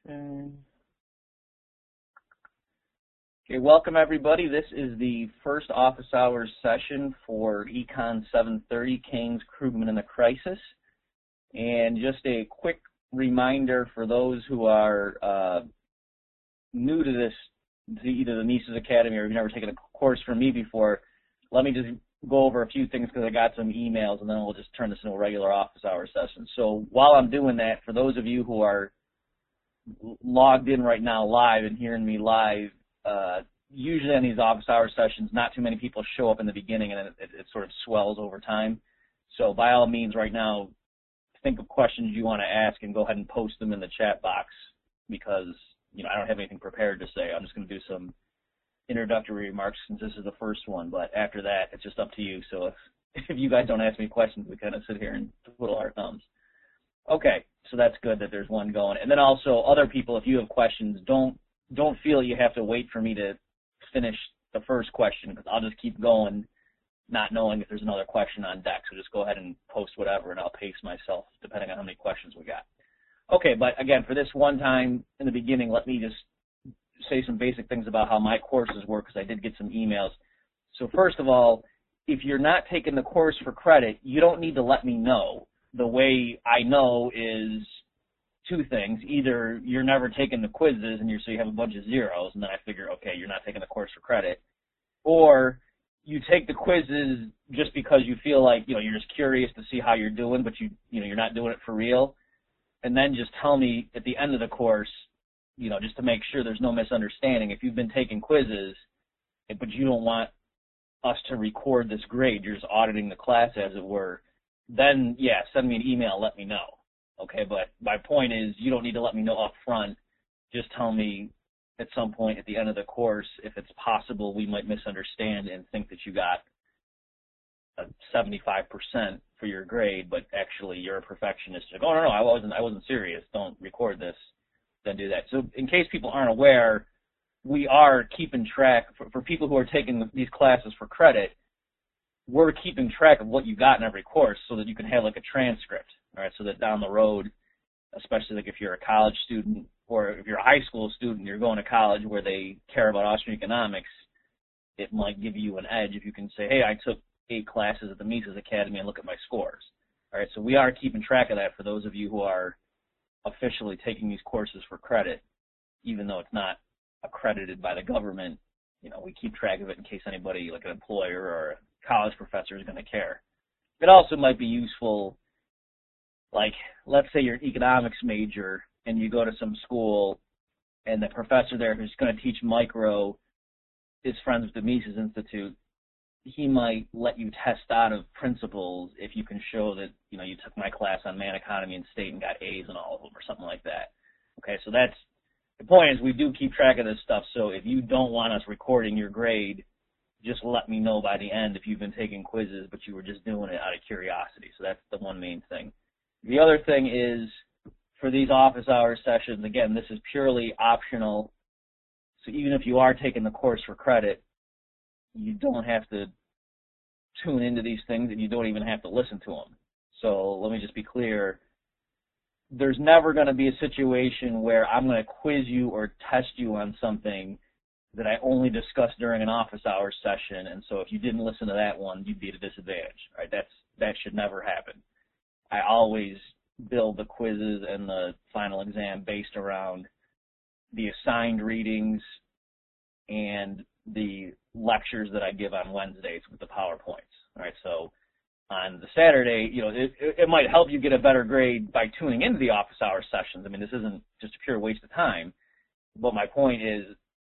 Okay, welcome everybody. This is the first office hours session for Econ 730, Keynes, Krugman, and the Crisis. And just a quick reminder for those who are new to this, to either the Mises Academy or you've never taken a course from me before, let me just go over a few things because I got some emails, and then we'll just turn this into a regular office hours session. So while I'm doing that, for those of you who are logged in right now live and hearing me live, usually on these office hour sessions, not too many people show up in the beginning, and it sort of swells over time. So by all means, right now, think of questions you want to ask and go ahead and post them in the chat box because, you know, I don't have anything prepared to say. I'm just going to do some introductory remarks since this is the first one, but after that, it's just up to you. So if you guys don't ask me questions, we kind of sit here and twiddle our thumbs. Okay, so that's good that there's one going. And then also, other people, if you have questions, don't feel you have to wait for me to finish the first question because I'll just keep going, not knowing if there's another question on deck. So just go ahead and post whatever, and I'll pace myself depending on how many questions we got. Okay, but again, for this one time in the beginning, let me just say some basic things about how my courses work because I did get some emails. So first of all, if you're not taking the course for credit, you don't need to let me know. The way I know is two things. Either you're never taking the quizzes and so you have a bunch of zeros, and then I figure, okay, you're not taking the course for credit. Or you take the quizzes just because you feel like, you know, you're just curious to see how you're doing, but you're not doing it for real. And then just tell me at the end of the course, you know, just to make sure there's no misunderstanding, if you've been taking quizzes, but you don't want us to record this grade, you're just auditing the class as it were, then yeah, send me an email, let me know. Okay, but my point is you don't need to let me know up front. Just tell me at some point at the end of the course if it's possible we might misunderstand and think that you got a 75% for your grade, but actually you're a perfectionist. Like, oh, no, I wasn't serious. Don't record this. Then do that. So in case people aren't aware, we are keeping track, for people who are taking these classes for credit, we're keeping track of what you got in every course so that you can have like a transcript, all right, so that down the road, especially like if you're a college student or if you're a high school student, you're going to college where they care about Austrian economics, it might give you an edge if you can say, hey, I took 8 classes at the Mises Academy and look at my scores. All right, so we are keeping track of that for those of you who are officially taking these courses for credit, even though it's not accredited by the government. You know, we keep track of it in case anybody, like an employer or a college professor, is going to care. It also might be useful, like, let's say you're an economics major and you go to some school and the professor there who's going to teach micro is friends with the Mises Institute. He might let you test out of principles if you can show that, you know, you took my class on man economy and state and got A's in all of them or something like that. Okay, so that's, the point is we do keep track of this stuff, so if you don't want us recording your grade, just let me know by the end if you've been taking quizzes, but you were just doing it out of curiosity. So that's the one main thing. The other thing is, for these office hours sessions, again, this is purely optional. So even if you are taking the course for credit, you don't have to tune into these things and you don't even have to listen to them. So let me just be clear. There's never going to be a situation where I'm going to quiz you or test you on something that I only discuss during an office hours session, and so if you didn't listen to that one, you'd be at a disadvantage. Right? That should never happen. I always build the quizzes and the final exam based around the assigned readings and the lectures that I give on Wednesdays with the PowerPoints. All right, so on the Saturday, you know, it might help you get a better grade by tuning into the office hours sessions. I mean, this isn't just a pure waste of time, but my point is,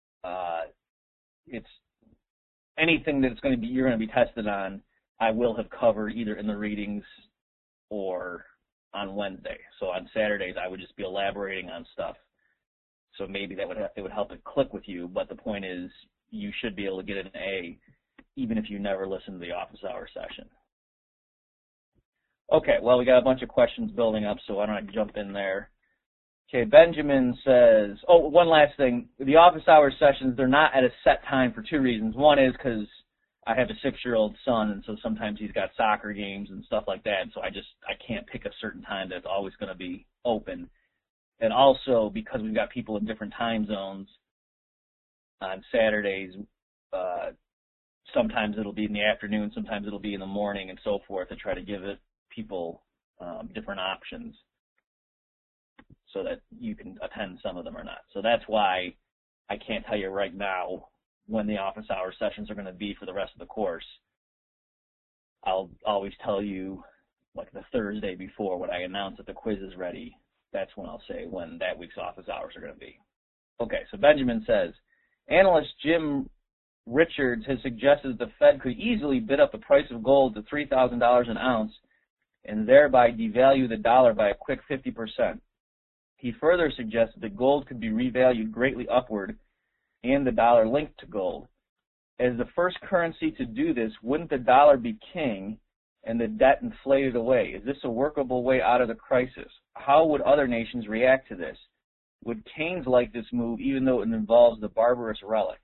it's anything that you're going to be tested on, I will have covered either in the readings or on Wednesday. So on Saturdays, I would just be elaborating on stuff. So maybe it would help it click with you. But the point is, you should be able to get an A, even if you never listen to the office hour session. Okay, well, we got a bunch of questions building up, so why don't I jump in there? Okay, Benjamin says, oh, one last thing. The office hours sessions, they're not at a set time for 2 reasons. One is because I have a 6-year-old son, and so sometimes he's got soccer games and stuff like that, and so I can't pick a certain time that's always going to be open. And also, because we've got people in different time zones on Saturdays, sometimes it'll be in the afternoon, sometimes it'll be in the morning, and so forth, to try to give people different options so that you can attend some of them or not. So that's why I can't tell you right now when the office hour sessions are going to be for the rest of the course. I'll always tell you, like, the Thursday before, when I announce that the quiz is ready. That's when I'll say when that week's office hours are going to be. Okay, so Benjamin says, analyst Jim Richards has suggested the Fed could easily bid up the price of gold to $3,000 an ounce and thereby devalue the dollar by a quick 50%. He further suggested that gold could be revalued greatly upward and the dollar linked to gold. As the first currency to do this, wouldn't the dollar be king and the debt inflated away? Is this a workable way out of the crisis? How would other nations react to this? Would Keynes like this move even though it involves the barbarous relic?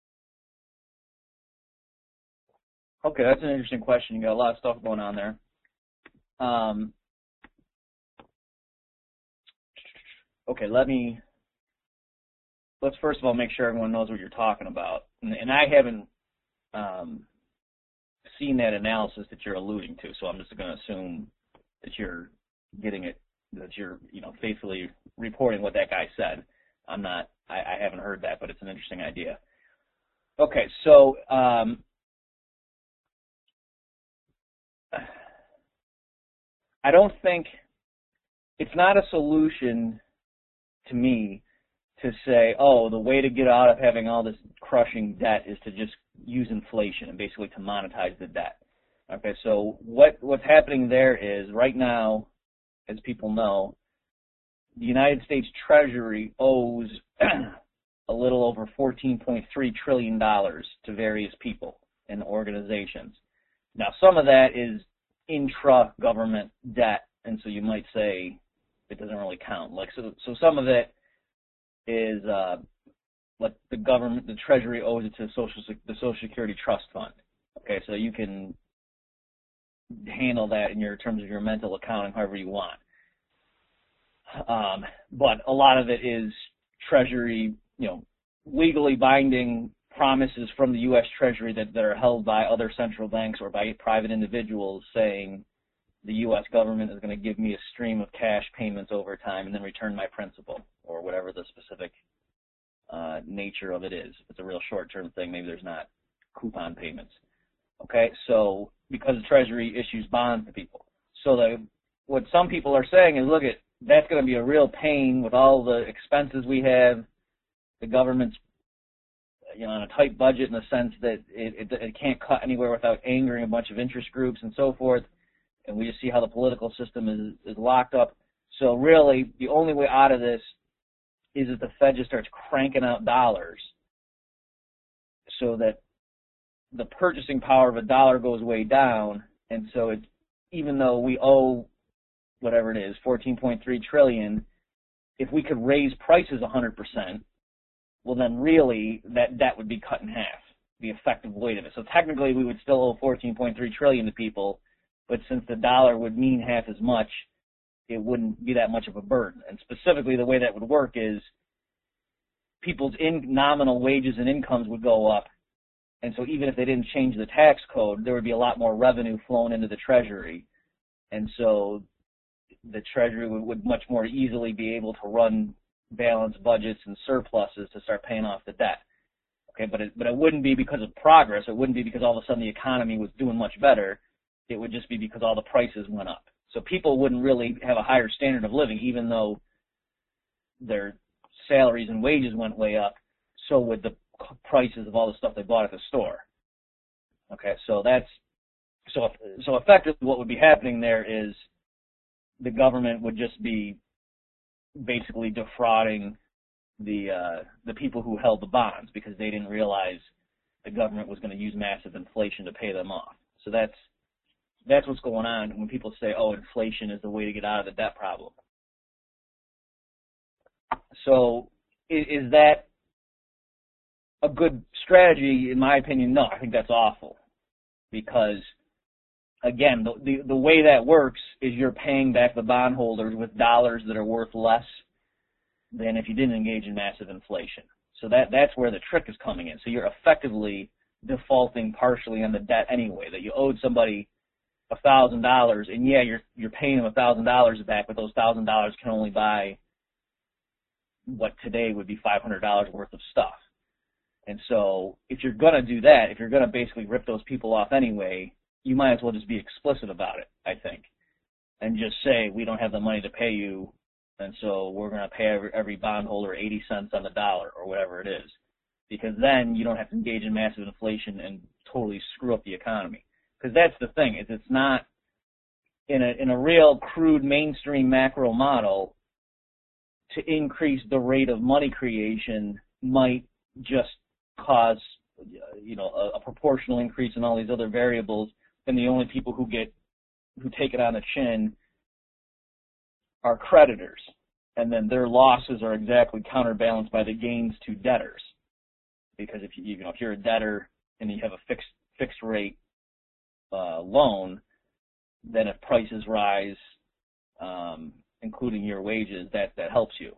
Okay, that's an interesting question. You got a lot of stuff going on there. Okay, let's first of all make sure everyone knows what you're talking about. And I haven't seen that analysis that you're alluding to, so I'm just going to assume that you're getting it, that you're, faithfully reporting what that guy said. I haven't heard that, but it's an interesting idea. Okay, so I don't think, it's not a solution to me to say, oh, the way to get out of having all this crushing debt is to just use inflation and basically to monetize the debt. Okay, so what's happening there is right now, as people know, the United States Treasury owes a little over $14.3 trillion to various people and organizations. Now, some of that is intra-government debt, and so you might say it doesn't really count. So some of it is like the government, the Treasury owes it to the Social Security Trust Fund. Okay, so you can handle that in terms of your mental accounting however you want. But a lot of it is Treasury, legally binding promises from the U.S. Treasury that are held by other central banks or by private individuals saying the U.S. government is going to give me a stream of cash payments over time and then return my principal, or whatever the specific nature of it is. If it's a real short-term thing, maybe there's not coupon payments. Okay, so because the Treasury issues bonds to people. So what some people are saying is, look, that's going to be a real pain with all the expenses we have. The government's on a tight budget in the sense that it can't cut anywhere without angering a bunch of interest groups and so forth. And we just see how the political system is locked up. So really, the only way out of this is that the Fed just starts cranking out dollars so that the purchasing power of a dollar goes way down. And so even though we owe whatever it is, $14.3 trillion, if we could raise prices 100%, well then really that debt would be cut in half, the effective weight of it. So technically we would still owe $14.3 trillion to people, but since the dollar would mean half as much, it wouldn't be that much of a burden. And specifically the way that would work is people's nominal wages and incomes would go up, and so even if they didn't change the tax code, there would be a lot more revenue flowing into the Treasury, and so the Treasury would much more easily be able to run balanced budgets and surpluses to start paying off the debt. Okay, but it wouldn't be because of progress. It wouldn't be because all of a sudden the economy was doing much better. It would just be because all the prices went up. So people wouldn't really have a higher standard of living, even though their salaries and wages went way up. So would the prices of all the stuff they bought at the store. Okay, so effectively what would be happening there is the government would just be basically defrauding the people who held the bonds because they didn't realize the government was going to use massive inflation to pay them off. So that's what's going on when people say, oh, inflation is the way to get out of the debt problem. So is that a good strategy? In my opinion, no. I think that's awful because, again, the way that works is you're paying back the bondholders with dollars that are worth less than if you didn't engage in massive inflation. So that's where the trick is coming in. So you're effectively defaulting partially on the debt anyway, that you owed somebody $1,000, and yeah, you're paying them $1,000 back, but those $1,000 can only buy what today would be $500 worth of stuff. And so if you're going to do that, if you're going to basically rip those people off anyway, you might as well just be explicit about it, I think, and just say, we don't have the money to pay you, and so we're going to pay every bondholder 80 cents on the dollar or whatever it is, because then you don't have to engage in massive inflation and totally screw up the economy. Because that's the thing, is it's not, in a real crude mainstream macro model, to increase the rate of money creation might just cause, a proportional increase in all these other variables, and the only people who take it on the chin are creditors, and then their losses are exactly counterbalanced by the gains to debtors. Because if you're a debtor and you have a fixed rate loan, then if prices rise, including your wages, that helps you.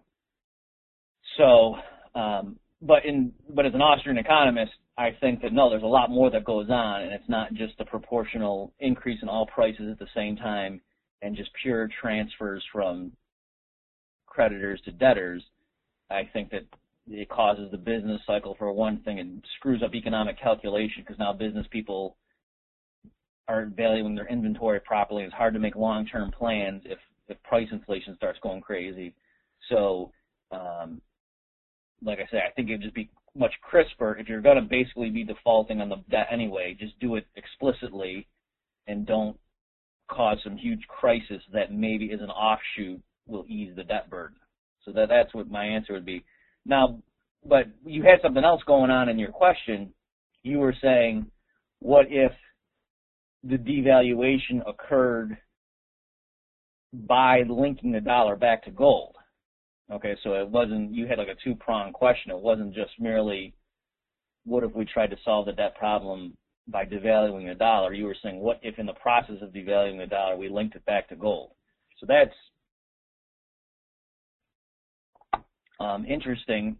So, but as an Austrian economist, I think that no, there's a lot more that goes on, and it's not just a proportional increase in all prices at the same time and just pure transfers from creditors to debtors. I think that it causes the business cycle, for one thing, and screws up economic calculation, because now business people aren't valuing their inventory properly. It's hard to make long-term plans if price inflation starts going crazy. So, like I say, I think it'd just be much crisper if you're going to basically be defaulting on the debt anyway. Just do it explicitly and don't cause some huge crisis that maybe as an offshoot will ease the debt burden. So that's what my answer would be. Now, but you had something else going on in your question. You were saying, what if the devaluation occurred by linking the dollar back to gold? Okay, so it wasn't, you had like a two-pronged question. It wasn't just merely, what if we tried to solve the debt problem by devaluing the dollar? You were saying, what if in the process of devaluing the dollar, we linked it back to gold? So that's interesting.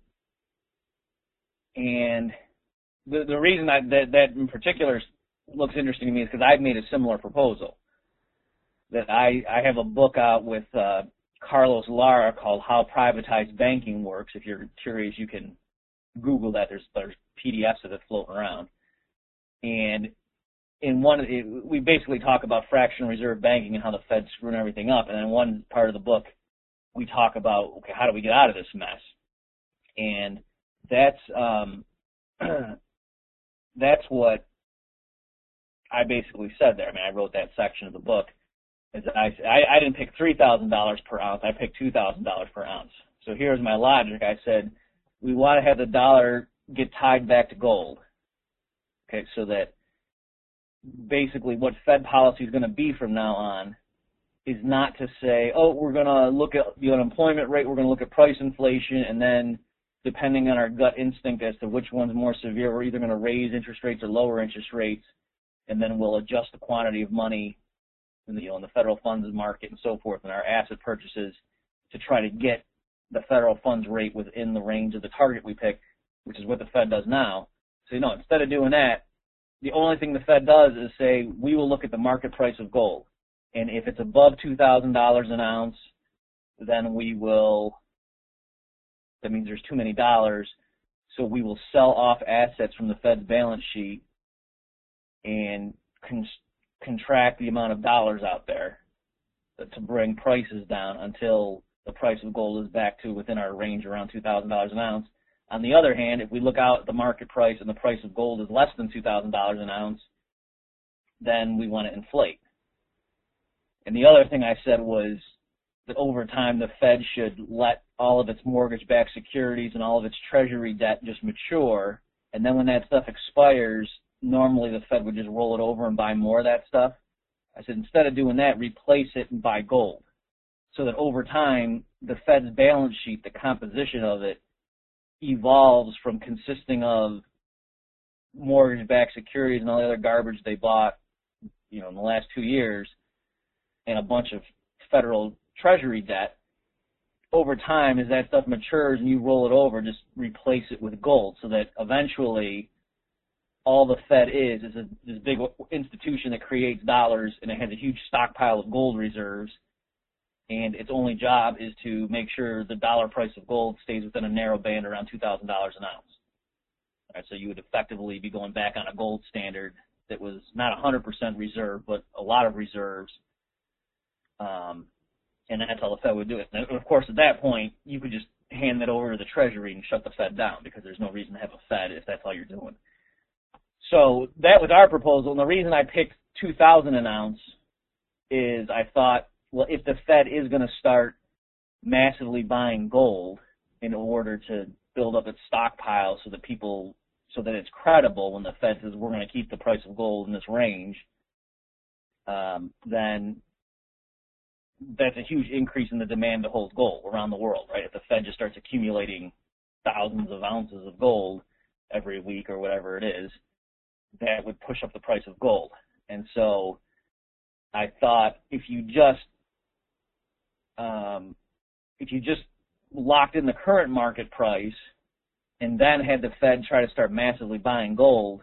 And the reason that in particular looks interesting to me is because I've made a similar proposal. That I have a book out with Carlos Lara called How Privatized Banking Works. If you're curious, you can Google that. There's PDFs of it floating around. And we basically talk about fractional reserve banking and how the Fed's screwing everything up. And in one part of the book, we talk about, okay, how do we get out of this mess? And that's what I basically said there. I mean, I wrote that section of the book. I didn't pick $3,000 per ounce. I picked $2,000 per ounce. So here's my logic. I said, we want to have the dollar get tied back to gold. Okay, so that basically what Fed policy is going to be from now on is not to say, oh, we're going to look at the unemployment rate, we're going to look at price inflation, and then depending on our gut instinct as to which one's more severe, we're either going to raise interest rates or lower interest rates, and then we'll adjust the quantity of money in the federal funds market and so forth, and our asset purchases to try to get the federal funds rate within the range of the target we pick, which is what the Fed does now. So, instead of doing that, the only thing the Fed does is say, we will look at the market price of gold. And if it's above $2,000 an ounce, then that means there's too many dollars, so we will sell off assets from the Fed's balance sheet and contract the amount of dollars out there to bring prices down until the price of gold is back to within our range around $2,000 an ounce. On the other hand, if we look out at the market price and the price of gold is less than $2,000 an ounce, then we want to inflate. And the other thing I said was that over time the Fed should let all of its mortgage-backed securities and all of its treasury debt just mature, and then when that stuff expires, normally the Fed would just roll it over and buy more of that stuff. I said, instead of doing that, replace it and buy gold. So that over time, the Fed's balance sheet, the composition of it, evolves from consisting of mortgage-backed securities and all the other garbage they bought, in the last 2 years, and a bunch of federal treasury debt. over time, as that stuff matures and you roll it over, just replace it with gold, so that eventually all the Fed is this big institution that creates dollars, and it has a huge stockpile of gold reserves, and its only job is to make sure the dollar price of gold stays within a narrow band around $2,000 an ounce. All right, so you would effectively be going back on a gold standard that was not 100% reserve, but a lot of reserves, and that's how the Fed would do it. And of course, at that point, you could just hand that over to the Treasury and shut the Fed down, because there's no reason to have a Fed if that's all you're doing. So that was our proposal, and the reason I picked 2,000 an ounce is I thought, well, if the Fed is going to start massively buying gold in order to build up its stockpile so that it's credible when the Fed says we're going to keep the price of gold in this range, then that's a huge increase in the demand to hold gold around the world, right? If the Fed just starts accumulating thousands of ounces of gold every week or whatever it is, that would push up the price of gold. And so I thought if you just locked in the current market price and then had the Fed try to start massively buying gold,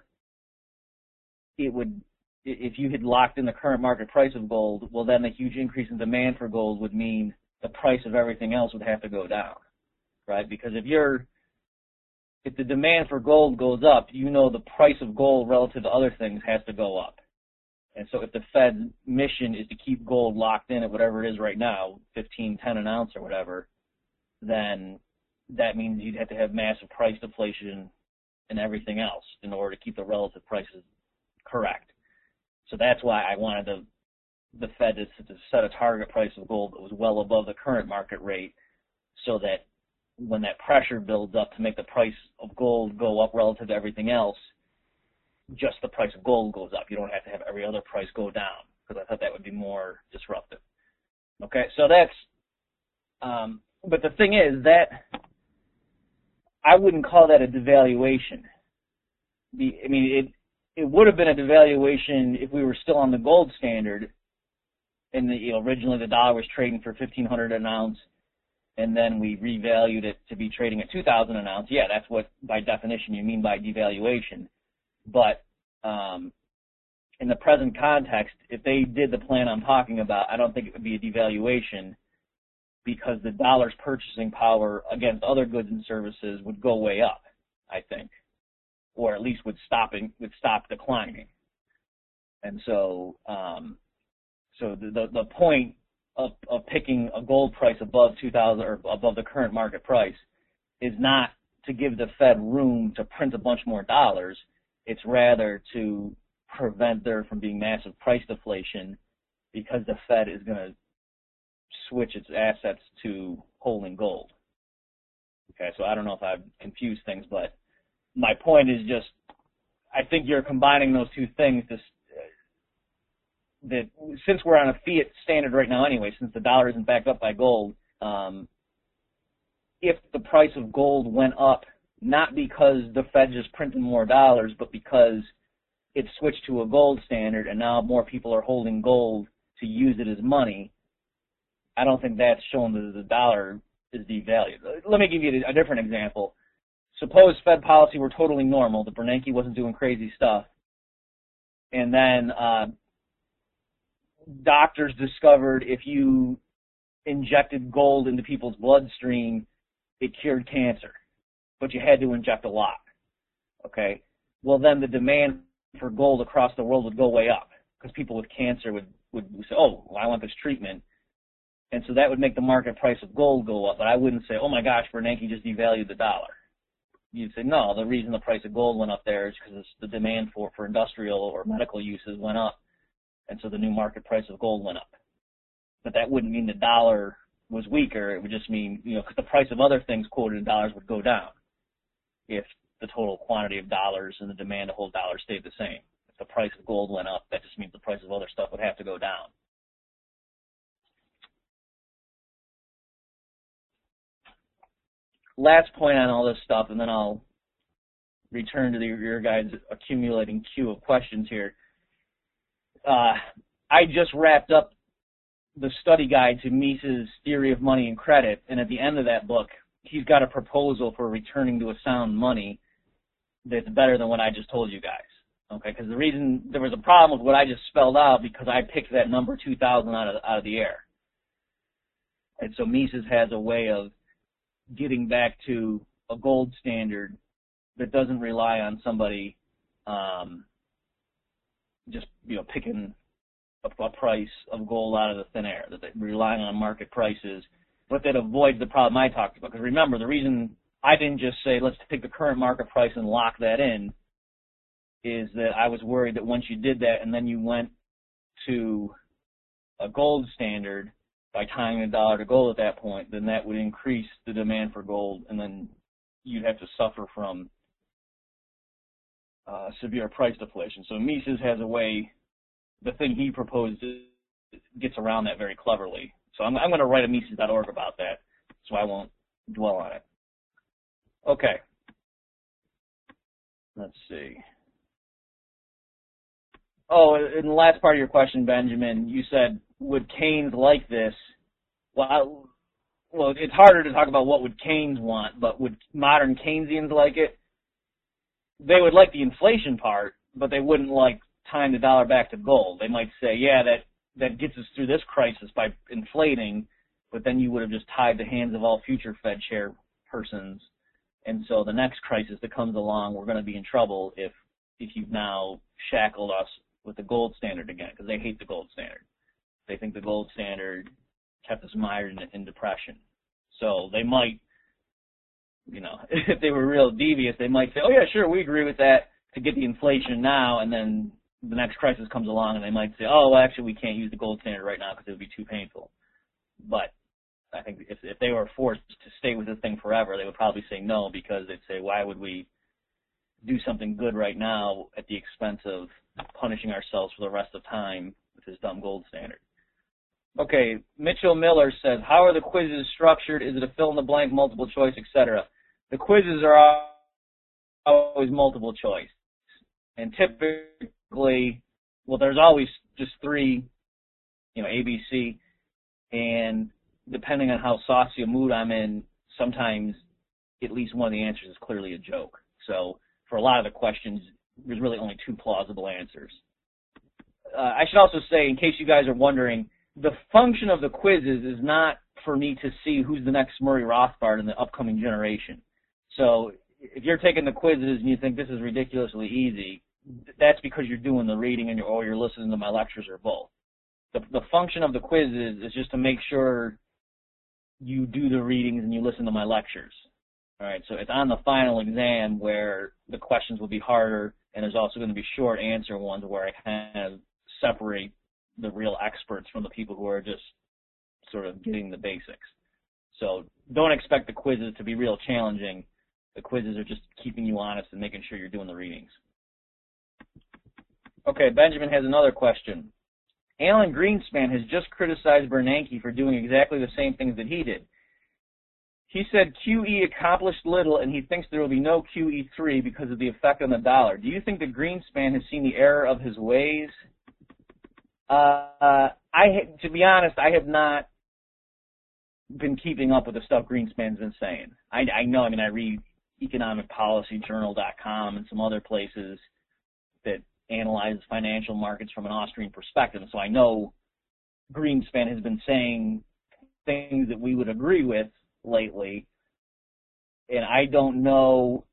if you had locked in the current market price of gold, well, then the huge increase in demand for gold would mean the price of everything else would have to go down, right? Because if the demand for gold goes up, the price of gold relative to other things has to go up. And so if the Fed's mission is to keep gold locked in at whatever it is right now, $15, $10 an ounce or whatever, then that means you'd have to have massive price deflation and everything else in order to keep the relative prices correct. So that's why I wanted the Fed to set a target price of gold that was well above the current market rate, so that when that pressure builds up to make the price of gold go up relative to everything else, just the price of gold goes up. You don't have to have every other price go down, because I thought that would be more disruptive. Okay, so that's, but the thing is that I wouldn't call that a devaluation. It would have been a devaluation if we were still on the gold standard, and originally the dollar was trading for $1,500 an ounce, and then we revalued it to be trading at $2,000 an ounce. Yeah, that's what, by definition, you mean by devaluation. But in the present context, if they did the plan I'm talking about, I don't think it would be a devaluation, because the dollar's purchasing power against other goods and services would go way up, I think, or at least would stop declining. And so, the point of picking a gold price above 2,000 or above the current market price is not to give the Fed room to print a bunch more dollars. It's rather to prevent there from being massive price deflation, because the Fed is going to switch its assets to holding gold. Okay, so I don't know if I've confused things, but my point is just, I think you're combining those two things that since we're on a fiat standard right now anyway, since the dollar isn't backed up by gold, if the price of gold went up, not because the Fed just printed more dollars, but because it switched to a gold standard and now more people are holding gold to use it as money, I don't think that's showing that the dollar is devalued. Let me give you a different example. Suppose Fed policy were totally normal, that Bernanke wasn't doing crazy stuff, and then doctors discovered if you injected gold into people's bloodstream, it cured cancer, but you had to inject a lot. Okay? Well, then the demand for gold across the world would go way up, because people with cancer would say, oh, well, I want this treatment. And so that would make the market price of gold go up, but I wouldn't say, oh my gosh, Bernanke just devalued the dollar. You'd say, no, the reason the price of gold went up there is because the demand for industrial or medical uses went up, and so the new market price of gold went up. But that wouldn't mean the dollar was weaker. It would just mean, because the price of other things quoted in dollars would go down if the total quantity of dollars and the demand to hold dollars stayed the same. If the price of gold went up, that just means the price of other stuff would have to go down. Last point on all this stuff, and then I'll return to your guys' accumulating queue of questions here. I just wrapped up the study guide to Mises' Theory of Money and Credit, and at the end of that book, he's got a proposal for returning to a sound money that's better than what I just told you guys. Okay, because the reason there was a problem with what I just spelled out because I picked that number 2,000 out of the air. And so Mises has a way of getting back to a gold standard that doesn't rely on somebody just picking a price of gold out of the thin air, that they're relying on market prices, but that avoids the problem I talked about. Because remember, the reason I didn't just say let's take the current market price and lock that in is that I was worried that once you did that and then you went to a gold standard by tying the dollar to gold at that point, then that would increase the demand for gold, and then you'd have to suffer from severe price deflation. So Mises has a way, the thing he proposed gets around that very cleverly. So I'm going to write a Mises.org about that, so I won't dwell on it. Okay. Let's see. Oh, in the last part of your question, Benjamin, you said, would Keynes like this? Well, it's harder to talk about what would Keynes want, but would modern Keynesians like it? They would like the inflation part, but they wouldn't like tying the dollar back to gold. They might say, yeah, that gets us through this crisis by inflating, but then you would have just tied the hands of all future Fed chairpersons, and so the next crisis that comes along, we're going to be in trouble if you've now shackled us with the gold standard again, because they hate the gold standard. They think the gold standard kept us mired in depression. So they might, if they were real devious, they might say, oh yeah, sure, we agree with that to get the inflation now, and then the next crisis comes along and they might say, oh, well, actually we can't use the gold standard right now because it would be too painful. But I think if they were forced to stay with the thing forever, they would probably say no, because they'd say, why would we do something good right now at the expense of punishing ourselves for the rest of time with this dumb gold standard? Okay, Mitchell Miller says, how are the quizzes structured? Is it a fill-in-the-blank, multiple choice, etc.? The quizzes are always multiple choice. And typically, well, there's always just three, ABC, and depending on how saucy a mood I'm in, sometimes at least one of the answers is clearly a joke. So for a lot of the questions, there's really only two plausible answers. I should also say, in case you guys are wondering, the function of the quizzes is not for me to see who's the next Murray Rothbard in the upcoming generation. So if you're taking the quizzes and you think this is ridiculously easy, that's because you're doing the reading or you're listening to my lectures, or both. The function of the quizzes is just to make sure you do the readings and you listen to my lectures. All right, so it's on the final exam where the questions will be harder, and there's also going to be short answer ones where I kind of separate the real experts from the people who are just sort of getting the basics. So don't expect the quizzes to be real challenging. The quizzes are just keeping you honest and making sure you're doing the readings. Okay, Benjamin has another question. Alan Greenspan has just criticized Bernanke for doing exactly the same things that he did. He said QE accomplished little, and he thinks there will be no QE3 because of the effect on the dollar. Do you think that Greenspan has seen the error of his ways? To be honest, I have not been keeping up with the stuff Greenspan's been saying. I know, I read economicpolicyjournal.com and some other places that analyze financial markets from an Austrian perspective, so I know Greenspan has been saying things that we would agree with lately, and I don't know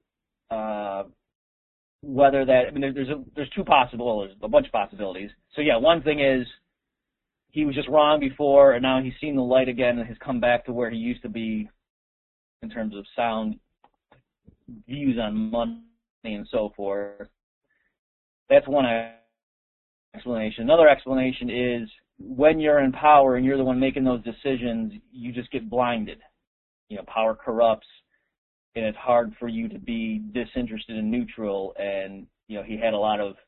whether that, there's two possibilities, a bunch of possibilities. So yeah, one thing is he was just wrong before, and now he's seen the light again and has come back to where he used to be in terms of sound views on money and so forth. That's one explanation. Another explanation is when you're in power and you're the one making those decisions, you just get blinded. Power corrupts, and it's hard for you to be disinterested and neutral. And, he had a lot of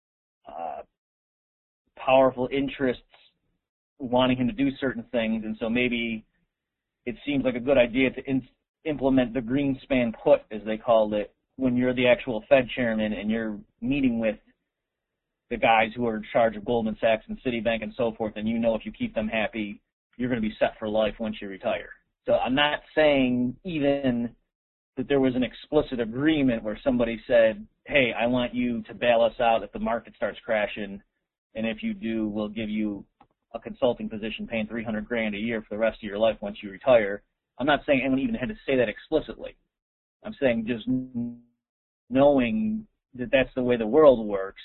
powerful interests wanting him to do certain things, and so maybe it seems like a good idea to implement the Greenspan put, as they called it, when you're the actual Fed chairman and you're meeting with the guys who are in charge of Goldman Sachs and Citibank and so forth, and you know if you keep them happy, you're going to be set for life once you retire. So I'm not saying even that there was an explicit agreement where somebody said, hey, I want you to bail us out if the market starts crashing, and if you do, we'll give you a consulting position paying $300,000 a year for the rest of your life once you retire. I'm not saying anyone even had to say that explicitly. I'm saying just knowing that that's the way the world works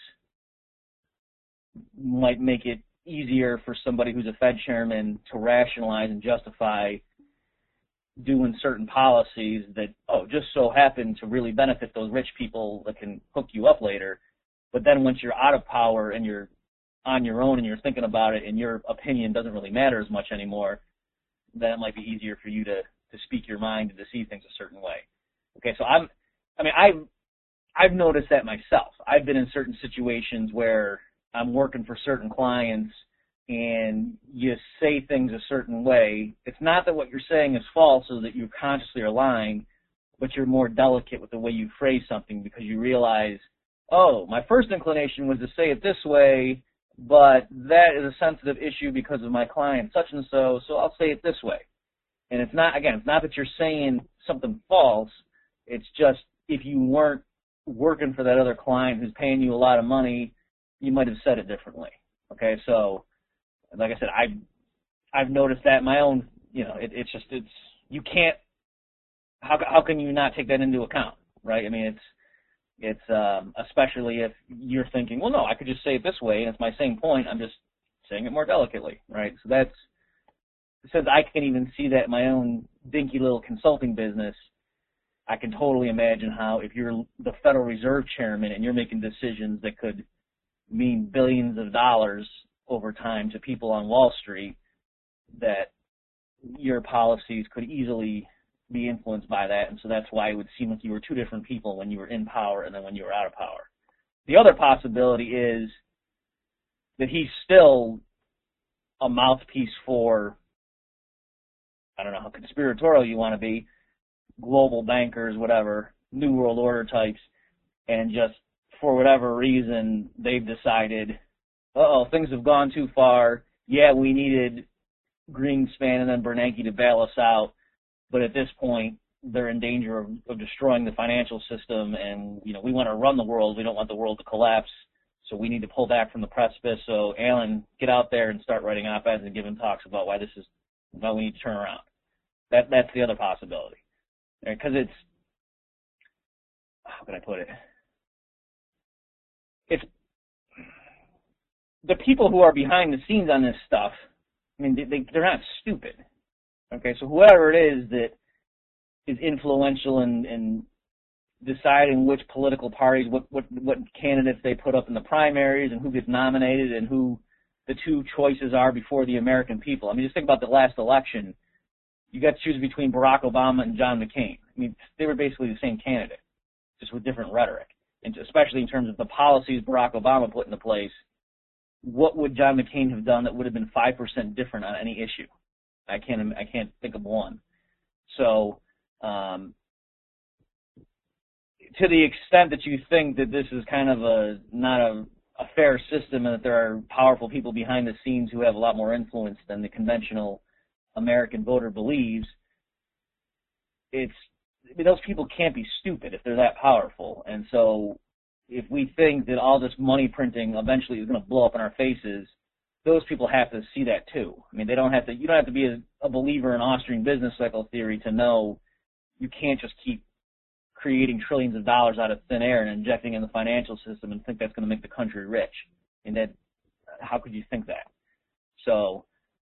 might make it easier for somebody who's a Fed chairman to rationalize and justify doing certain policies that, just so happen to really benefit those rich people that can hook you up later. But then once you're out of power and you're on your own and you're thinking about it and your opinion doesn't really matter as much anymore, then it might be easier for you to speak your mind and to see things a certain way. Okay, so I've noticed that myself. I've been in certain situations where I'm working for certain clients and you say things a certain way. It's not that what you're saying is false or that you consciously are lying, but you're more delicate with the way you phrase something because you realize, my first inclination was to say it this way, but that is a sensitive issue because of my client such and so I'll say it this way. And it's not that you're saying something false. It's just if you weren't working for that other client who's paying you a lot of money, you might have said it differently. Okay, so like I said, I've noticed that in my own, it's you can't, how can you not take that into account, right? I mean, it's especially if you're thinking, well, no, I could just say it this way, and it's my same point, I'm just saying it more delicately, right? So since I can even see that in my own dinky little consulting business, I can totally imagine how if you're the Federal Reserve Chairman and you're making decisions that could mean billions of dollars over time to people on Wall Street, that your policies could easily be influenced by that, and so that's why it would seem like you were two different people when you were in power and then when you were out of power. The other possibility is that he's still a mouthpiece for, I don't know how conspiratorial you want to be, global bankers, whatever, New World Order types, and just for whatever reason they've decided, things have gone too far. Yeah, we needed Greenspan and then Bernanke to bail us out, but at this point they're in danger of destroying the financial system, and we want to run the world. We don't want the world to collapse, so we need to pull back from the precipice. So Alan, get out there and start writing op-eds and giving talks about why we need to turn around. That's the other possibility, because it's, how can I put it? It's the people who are behind the scenes on this stuff. I mean, they're not stupid. Okay, so whoever it is that is influential in deciding which political parties, what candidates they put up in the primaries and who gets nominated and who the two choices are before the American people. I mean, just think about the last election. You got to choose between Barack Obama and John McCain. I mean, they were basically the same candidate, just with different rhetoric, and especially in terms of the policies Barack Obama put into place. What would John McCain have done that would have been 5% different on any issue? I can't think of one. So, to the extent that you think that this is kind of not a fair system and that there are powerful people behind the scenes who have a lot more influence than the conventional American voter believes, those people can't be stupid if they're that powerful. And so if we think that all this money printing eventually is going to blow up in our faces, those people have to see that too. I mean, you don't have to be a believer in Austrian business cycle theory to know you can't just keep creating trillions of dollars out of thin air and injecting in the financial system and think that's going to make the country rich. And how could you think that? So,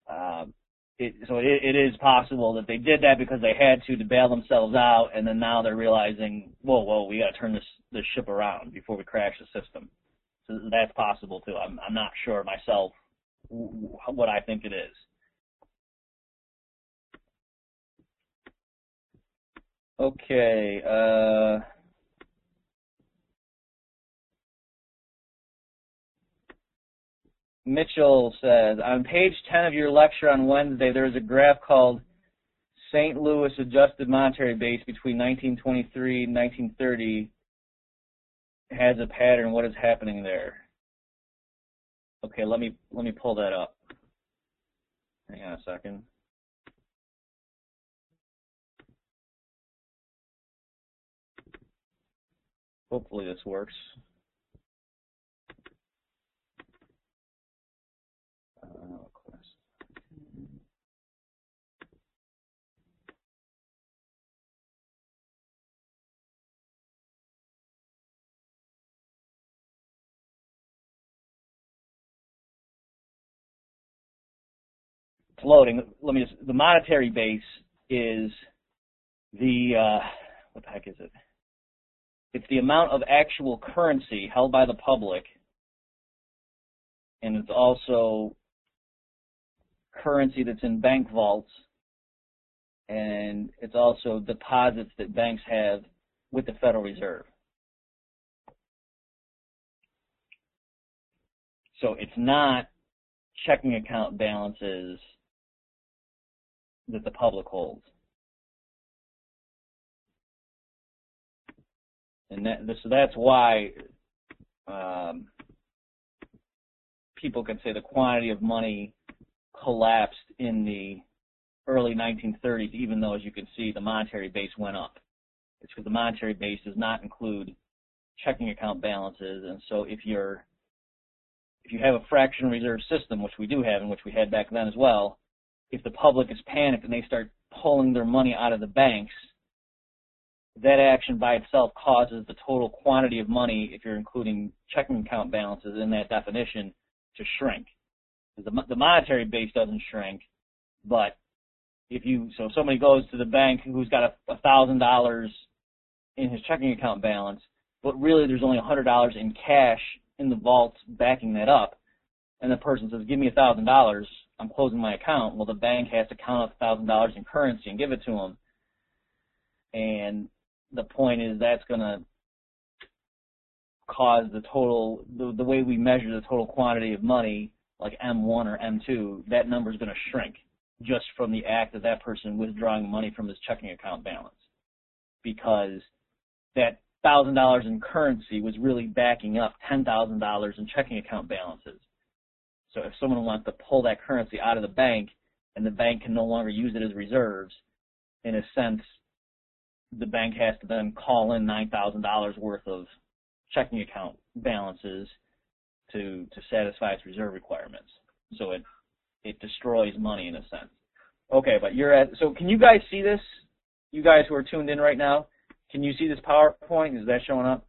it is possible that they did that because they had to bail themselves out, and then now they're realizing, whoa, we got to turn this ship around before we crash the system. So that's possible too. I'm not sure myself what I think it is. Okay. Mitchell says, on page 10 of your lecture on Wednesday, there is a graph called St. Louis Adjusted Monetary Base between 1923 and 1930 has a pattern. What is happening there? Okay, let me pull that up. Hang on a second. Hopefully this works. It's loading. The monetary base is the, what the heck is it? It's the amount of actual currency held by the public, and it's also currency that's in bank vaults, and it's also deposits that banks have with the Federal Reserve. So it's not checking account balances that the public holds. And so that's why people can say the quantity of money collapsed in the early 1930s, even though, as you can see, the monetary base went up. It's because the monetary base does not include checking account balances, and so if you have a fractional reserve system, which we do have and which we had back then as well, if the public is panicked and they start pulling their money out of the banks, that action by itself causes the total quantity of money, if you're including checking account balances in that definition, to shrink. The monetary base doesn't shrink, but if somebody goes to the bank who's got $1,000 in his checking account balance, but really there's only $100 in cash in the vault backing that up, and the person says, give me $1,000, I'm closing my account. Well, the bank has to count up $1,000 in currency and give it to him. And the point is that's going to cause the way we measure the total quantity of money, like M1 or M2, that number is going to shrink just from the act of that person withdrawing money from his checking account balance, because that $1,000 in currency was really backing up $10,000 in checking account balances. So if someone wants to pull that currency out of the bank and the bank can no longer use it as reserves, in a sense, the bank has to then call in $9,000 worth of checking account balances to satisfy its reserve requirements. So it destroys money in a sense. Okay, but so can you guys see this? You guys who are tuned in right now, can you see this PowerPoint? Is that showing up?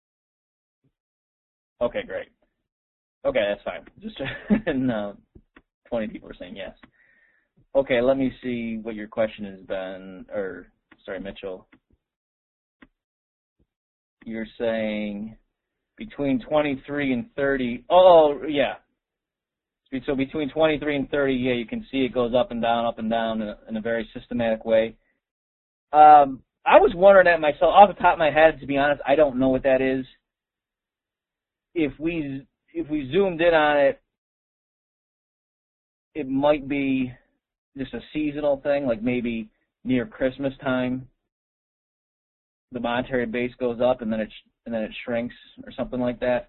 Okay, great. Okay, that's fine. Just and 20 people are saying yes. Okay, let me see what your question has been, Mitchell. You're saying between 23 and 30. Oh, yeah. So between 23 and 30, yeah, you can see it goes up and down in a very systematic way. I was wondering that myself. Off the top of my head, to be honest, I don't know what that is. If we zoomed in on it, it might be just a seasonal thing, like maybe near Christmas time, the monetary base goes up and then it shrinks or something like that.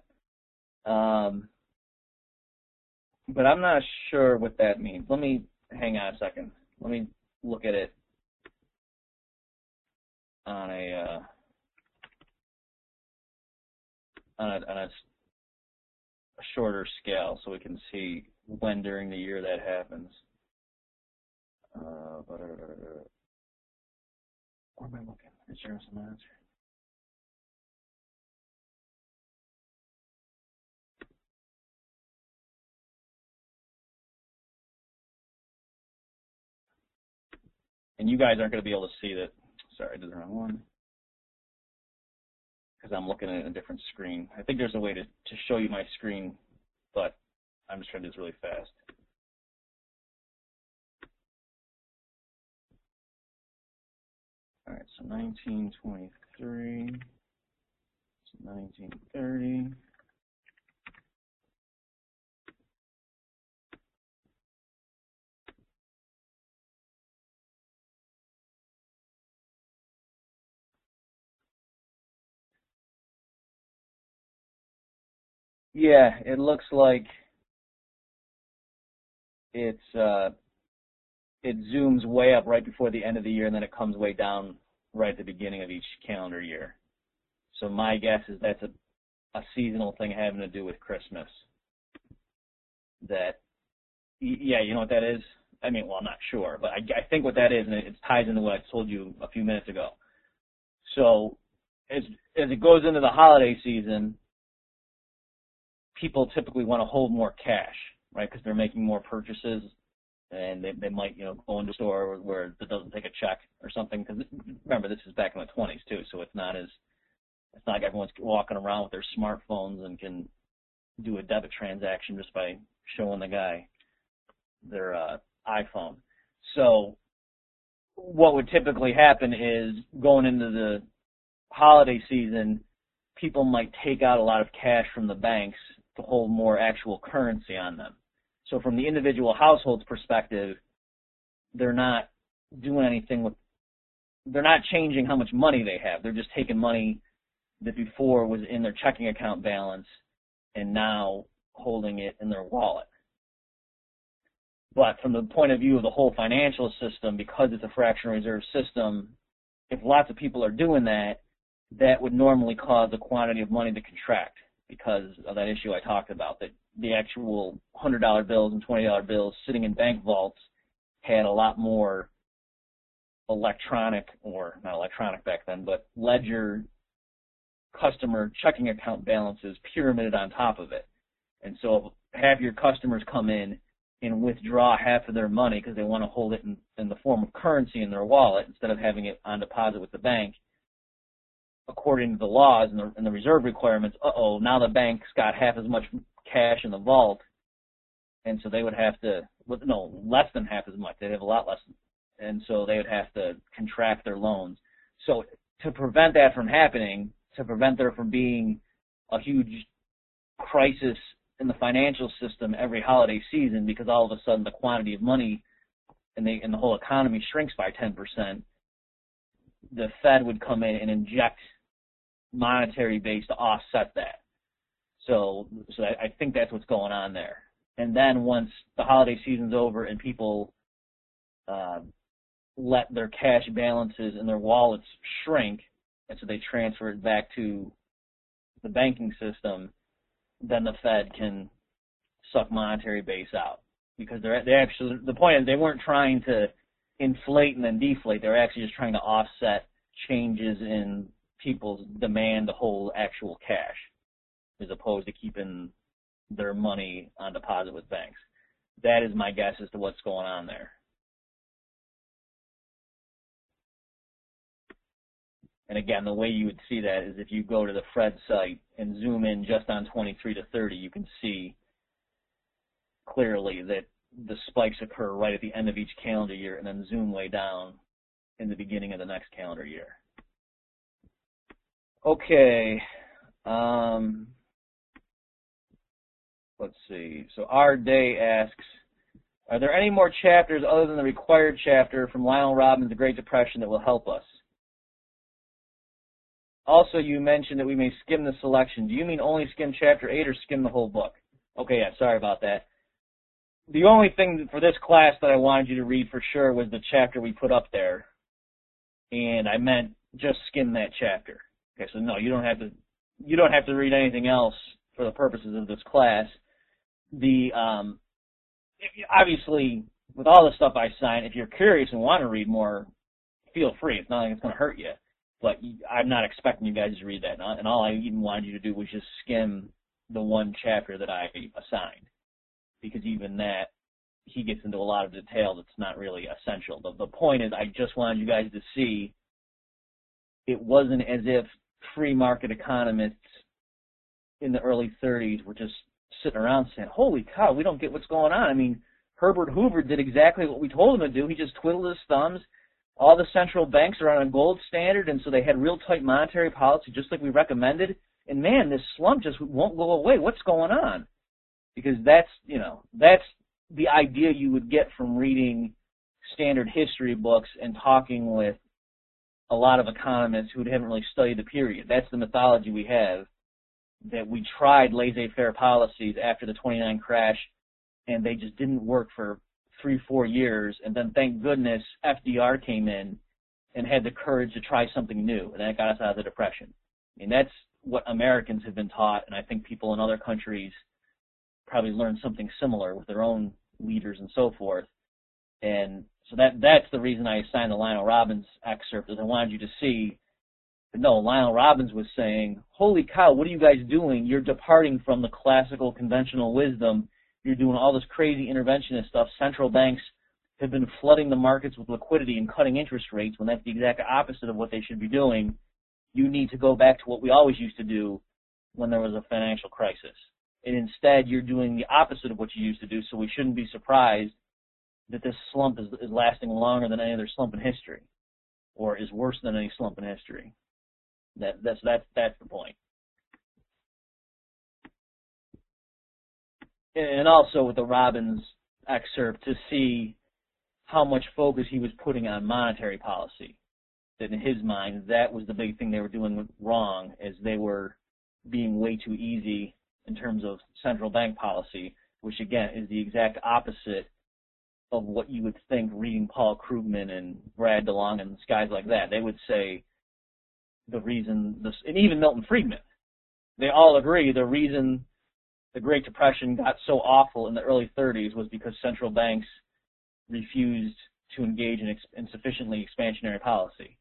But I'm not sure what that means. Let me hang on a second. Let me look at it on a shorter scale, so we can see when during the year that happens. Where am I looking? Insurance amounts. And you guys aren't going to be able to see that. Sorry, I did the wrong one. Because I'm looking at a different screen. I think there's a way to show you my screen, but I'm just trying to do this really fast. All right, so 1923, 1930. Yeah, it looks like it zooms way up right before the end of the year, and then it comes way down right at the beginning of each calendar year. So my guess is that's a seasonal thing having to do with Christmas. That, yeah, you know what that is? I mean, well, I'm not sure, but I think what that is, and it ties into what I told you a few minutes ago. So as it goes into the holiday season, people typically want to hold more cash, right, because they're making more purchases, and they might, go into a store where it doesn't take a check or something. Because remember, this is back in the 20s too, so it's not like everyone's walking around with their smartphones and can do a debit transaction just by showing the guy their iPhone. So what would typically happen is going into the holiday season, people might take out a lot of cash from the banks to hold more actual currency on them. So from the individual household's perspective, they're not doing anything they're not changing how much money they have. They're just taking money that before was in their checking account balance and now holding it in their wallet. But from the point of view of the whole financial system, because it's a fractional reserve system, if lots of people are doing that, that would normally cause the quantity of money to contract because of that issue I talked about, that the actual $100 bills and $20 bills sitting in bank vaults had a lot more electronic, or not electronic back then, but ledger customer checking account balances pyramided on top of it. And so if half your customers come in and withdraw half of their money because they want to hold it in the form of currency in their wallet instead of having it on deposit with the bank, according to the laws and the reserve requirements, now the bank's got half as much cash in the vault, and so they would have to, less than half as much. They'd have a lot less, and so they would have to contract their loans. So to prevent that from happening, to prevent there from being a huge crisis in the financial system every holiday season, because all of a sudden the quantity of money in the whole economy shrinks by 10%, the Fed would come in and inject monetary base to offset that. So I think that's what's going on there. And then once the holiday season's over and people let their cash balances in their wallets shrink, and so they transfer it back to the banking system, then the Fed can suck monetary base out. Because the point is they weren't trying to inflate and then deflate. They're actually just trying to offset changes in people's demand to hold actual cash, as opposed to keeping their money on deposit with banks. That is my guess as to what's going on there. And again, the way you would see that is if you go to the Fred site and zoom in just on 23 to 30, you can see clearly that the spikes occur right at the end of each calendar year and then zoom way down in the beginning of the next calendar year. Okay. Let's see. So our day asks, are there any more chapters other than the required chapter from Lionel Robbins' The Great Depression that will help us? Also, you mentioned that we may skim the selection. Do you mean only skim chapter 8 or skim the whole book? Okay, yeah, sorry about that. The only thing for this class that I wanted you to read for sure was the chapter we put up there. And I meant just skim that chapter. Okay, so no, you don't have to read anything else for the purposes of this class. Obviously, with all the stuff I sign, if you're curious and want to read more, feel free. It's not like it's going to hurt you. But I'm not expecting you guys to read that. And all I even wanted you to do was just skim the one chapter that I assigned. Because even that, he gets into a lot of detail that's not really essential. The point is, I just wanted you guys to see it wasn't as if free market economists in the early 30s were just sitting around saying, holy cow, we don't get what's going on. I mean, Herbert Hoover did exactly what we told him to do. He just twiddled his thumbs. All the central banks are on a gold standard, and so they had real tight monetary policy just like we recommended. And man, this slump just won't go away. What's going on? Because that's the idea you would get from reading standard history books and talking with a lot of economists who haven't really studied the period. That's the mythology we have, that we tried laissez-faire policies after the 29 crash and they just didn't work for 3-4 years, and then thank goodness FDR came in and had the courage to try something new, and that got us out of the Depression. I mean, that's what Americans have been taught, and I think people in other countries probably learned something similar with their own leaders and so forth. And so that's the reason I assigned the Lionel Robbins excerpt, is I wanted you to see that, no, Lionel Robbins was saying, holy cow, what are you guys doing? You're departing from the classical conventional wisdom. You're doing all this crazy interventionist stuff. Central banks have been flooding the markets with liquidity and cutting interest rates when that's the exact opposite of what they should be doing. You need to go back to what we always used to do when there was a financial crisis. And instead, you're doing the opposite of what you used to do, so we shouldn't be surprised that this slump is lasting longer than any other slump in history, or is worse than any slump in history. That's the point. And also with the Robbins excerpt, to see how much focus he was putting on monetary policy. That in his mind, that was the big thing they were doing wrong, as they were being way too easy in terms of central bank policy, which again is the exact opposite of what you would think reading Paul Krugman and Brad DeLong and guys like that. They would say the reason, and even Milton Friedman, they all agree the reason the Great Depression got so awful in the early 30s was because central banks refused to engage in sufficiently expansionary policy.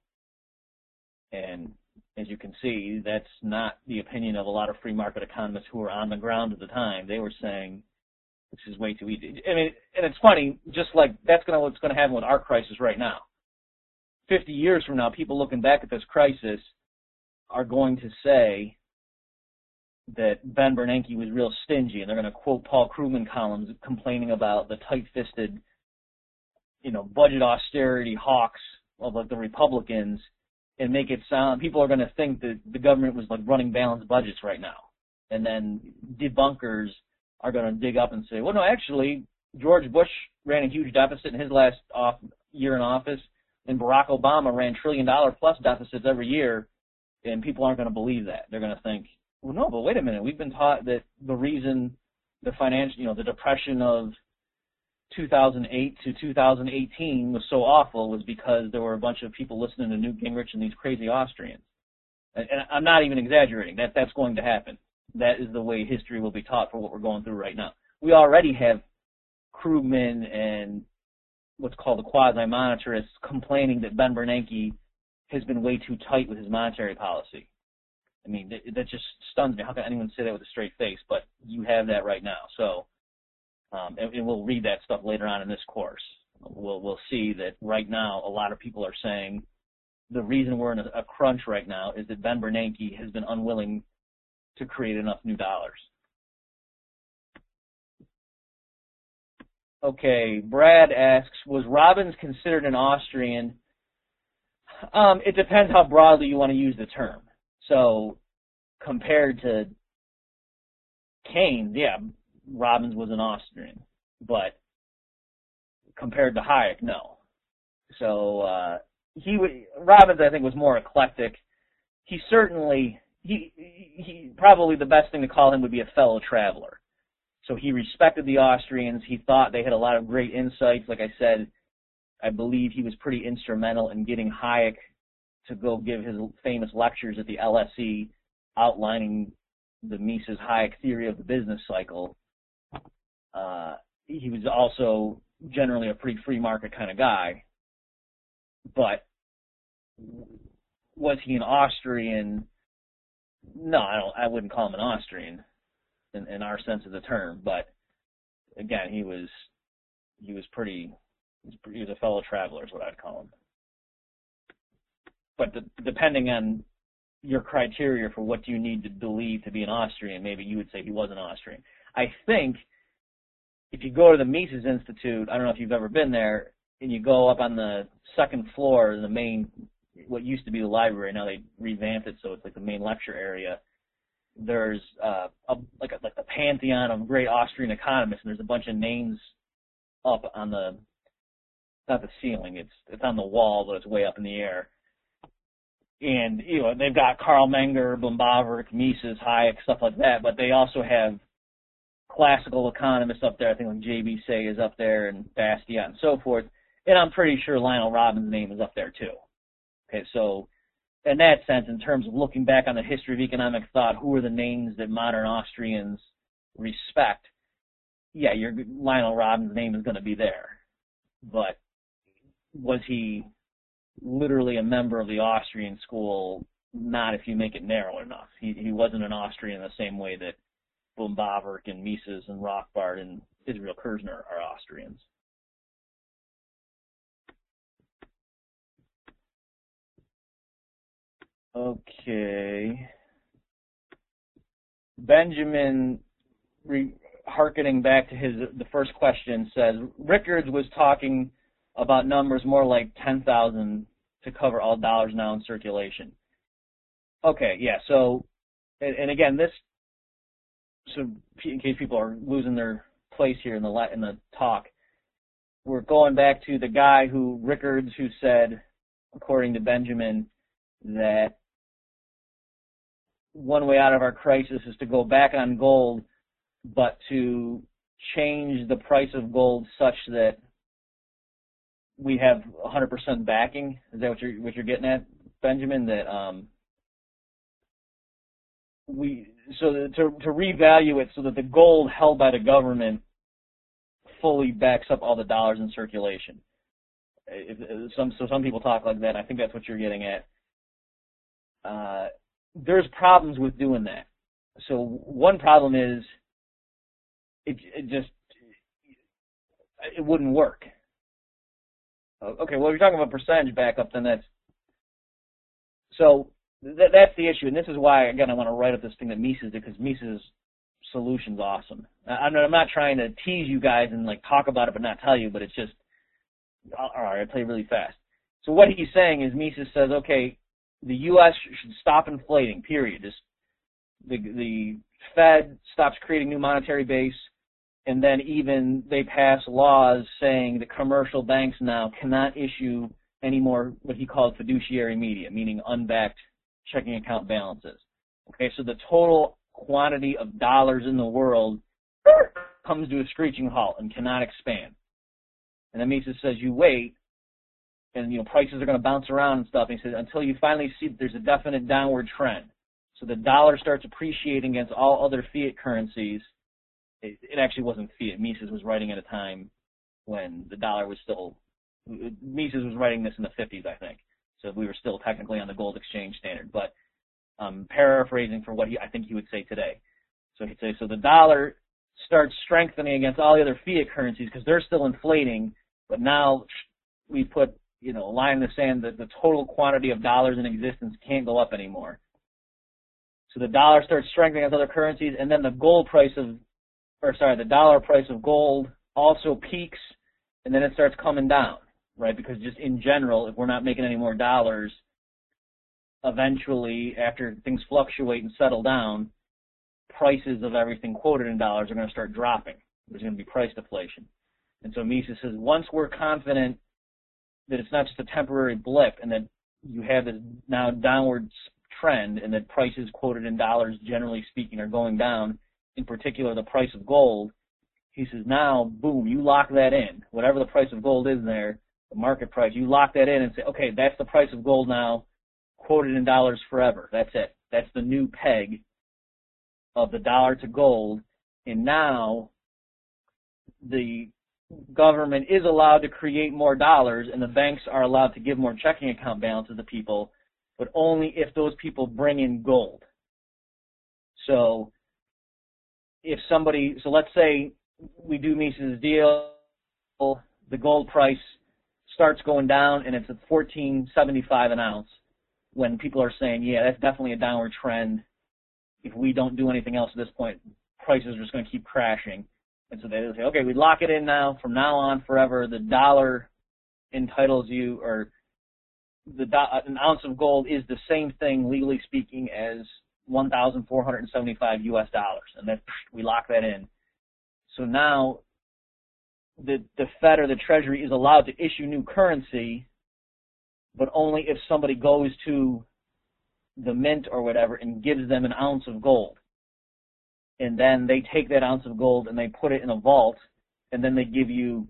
And as you can see, that's not the opinion of a lot of free market economists who were on the ground at the time. They were saying, this is way too easy. I mean, and it's funny, just like that's what's going to happen with our crisis right now. 50 years from now, people looking back at this crisis are going to say that Ben Bernanke was real stingy, and they're going to quote Paul Krugman columns complaining about the tight-fisted, budget austerity hawks of like the Republicans, and make it sound, people are going to think that the government was like running balanced budgets right now. And then debunkers are going to dig up and say, well, no, actually, George Bush ran a huge deficit in his last year in office, and Barack Obama ran $1 trillion plus deficits every year, and people aren't going to believe that. They're going to think, well, no, but wait a minute, we've been taught that the reason the the Depression of 2008 to 2018 was so awful was because there were a bunch of people listening to Newt Gingrich and these crazy Austrians. And I'm not even exaggerating. That's going to happen. That is the way history will be taught for what we're going through right now. We already have Krugman and what's called the quasi-monetarists complaining that Ben Bernanke has been way too tight with his monetary policy. I mean, that just stuns me. How can anyone say that with a straight face? But you have that right now. So, and we'll read that stuff later on in this course. We'll see that right now a lot of people are saying the reason we're in a crunch right now is that Ben Bernanke has been unwilling to create enough new dollars. Okay, Brad asks, was Robbins considered an Austrian? It depends how broadly you want to use the term. So compared to Keynes, yeah, Robbins was an Austrian, but compared to Hayek, no. So Robbins, I think, was more eclectic. He certainly, he probably the best thing to call him would be a fellow traveler. So he respected the Austrians. He thought they had a lot of great insights. Like I said, I believe he was pretty instrumental in getting Hayek to go give his famous lectures at the LSE outlining the Mises-Hayek theory of the business cycle. He was also generally a pretty free market kind of guy. But was he an Austrian? No, I wouldn't call him an Austrian in our sense of the term. But again, he was a fellow traveler is what I'd call him. But depending on your criteria for what you need to believe to be an Austrian, maybe you would say he was an Austrian. I think if you go to the Mises Institute, I don't know if you've ever been there, and you go up on the second floor in the main, what used to be the library, now they revamped it so it's like the main lecture area. There's like a pantheon of great Austrian economists, and there's a bunch of names up on not the ceiling, it's on the wall, but it's way up in the air. And, they've got Karl Menger, Blum-Bawerk, Mises, Hayek, stuff like that, but they also have classical economists up there. I think like J.B. Say is up there and Bastiat and so forth. And I'm pretty sure Lionel Robbins' name is up there too. Okay, so in that sense, in terms of looking back on the history of economic thought, who are the names that modern Austrians respect? Yeah, Lionel Robbins' name is going to be there. But was he literally a member of the Austrian school? Not if you make it narrow enough. He wasn't an Austrian in the same way that Bohm Bawerk and Mises and Rothbard and Israel Kirzner are Austrians. Okay. Benjamin, hearkening back to the first question, says Rickards was talking about numbers more like 10,000 to cover all dollars now in circulation. Okay, yeah. So, and again, this, so in case people are losing their place here in the talk, we're going back to the guy Rickards, who said, according to Benjamin, that one way out of our crisis is to go back on gold, but to change the price of gold such that we have 100% backing. Is that what you're getting at, Benjamin? That to revalue it so that the gold held by the government fully backs up all the dollars in circulation. Some people talk like that. I think that's what you're getting at. There's problems with doing that. So one problem is it wouldn't work. Okay, well, if you're talking about percentage backup, then that's the issue, and this is why, again, I want to write up this thing that Mises did, because Mises' solution's awesome. I'm not trying to tease you guys and like talk about it but not tell you, but it's just, all right, I'll tell you really fast. So what he's saying is Mises says, okay, the U.S. should stop inflating, period. Just the Fed stops creating new monetary base, and then even they pass laws saying that commercial banks now cannot issue any more what he called fiduciary media, meaning unbacked checking account balances. Okay, so the total quantity of dollars in the world comes to a screeching halt and cannot expand. And then Mises says, you wait, and prices are going to bounce around and stuff. And he says, until you finally see that there's a definite downward trend. So the dollar starts appreciating against all other fiat currencies. It actually wasn't fiat. Mises was writing at a time when the dollar was still, Mises was writing this in the 50s, I think. So we were still technically on the gold exchange standard. But paraphrasing for what I think he would say today. So he'd say, so the dollar starts strengthening against all the other fiat currencies because they're still inflating, but now we put, a line in the sand that the total quantity of dollars in existence can't go up anymore. So the dollar starts strengthening against other currencies, and then the dollar price of gold also peaks, and then it starts coming down, right? Because just in general, if we're not making any more dollars, eventually, after things fluctuate and settle down, prices of everything quoted in dollars are going to start dropping. There's going to be price deflation. And so Mises says, once we're confident that it's not just a temporary blip and that you have this now downward trend and that prices quoted in dollars, generally speaking, are going down, in particular the price of gold, he says, now, boom, you lock that in. Whatever the price of gold is there, the market price, you lock that in and say, okay, that's the price of gold now, quoted in dollars forever. That's it. That's the new peg of the dollar to gold. And now the government is allowed to create more dollars and the banks are allowed to give more checking account balances to people, but only if those people bring in gold. So let's say we do Mises' deal, the gold price starts going down and it's at $14.75 an ounce, when people are saying, yeah, that's definitely a downward trend. If we don't do anything else at this point, prices are just going to keep crashing. And so they say, okay, we lock it in now. From now on, forever, the dollar entitles you, or an ounce of gold is the same thing, legally speaking, as 1,475 US dollars. And then we lock that in. So now the Fed or the Treasury is allowed to issue new currency, but only if somebody goes to the mint or whatever and gives them an ounce of gold. and then they take that ounce of gold and they put it in a vault, and then they give you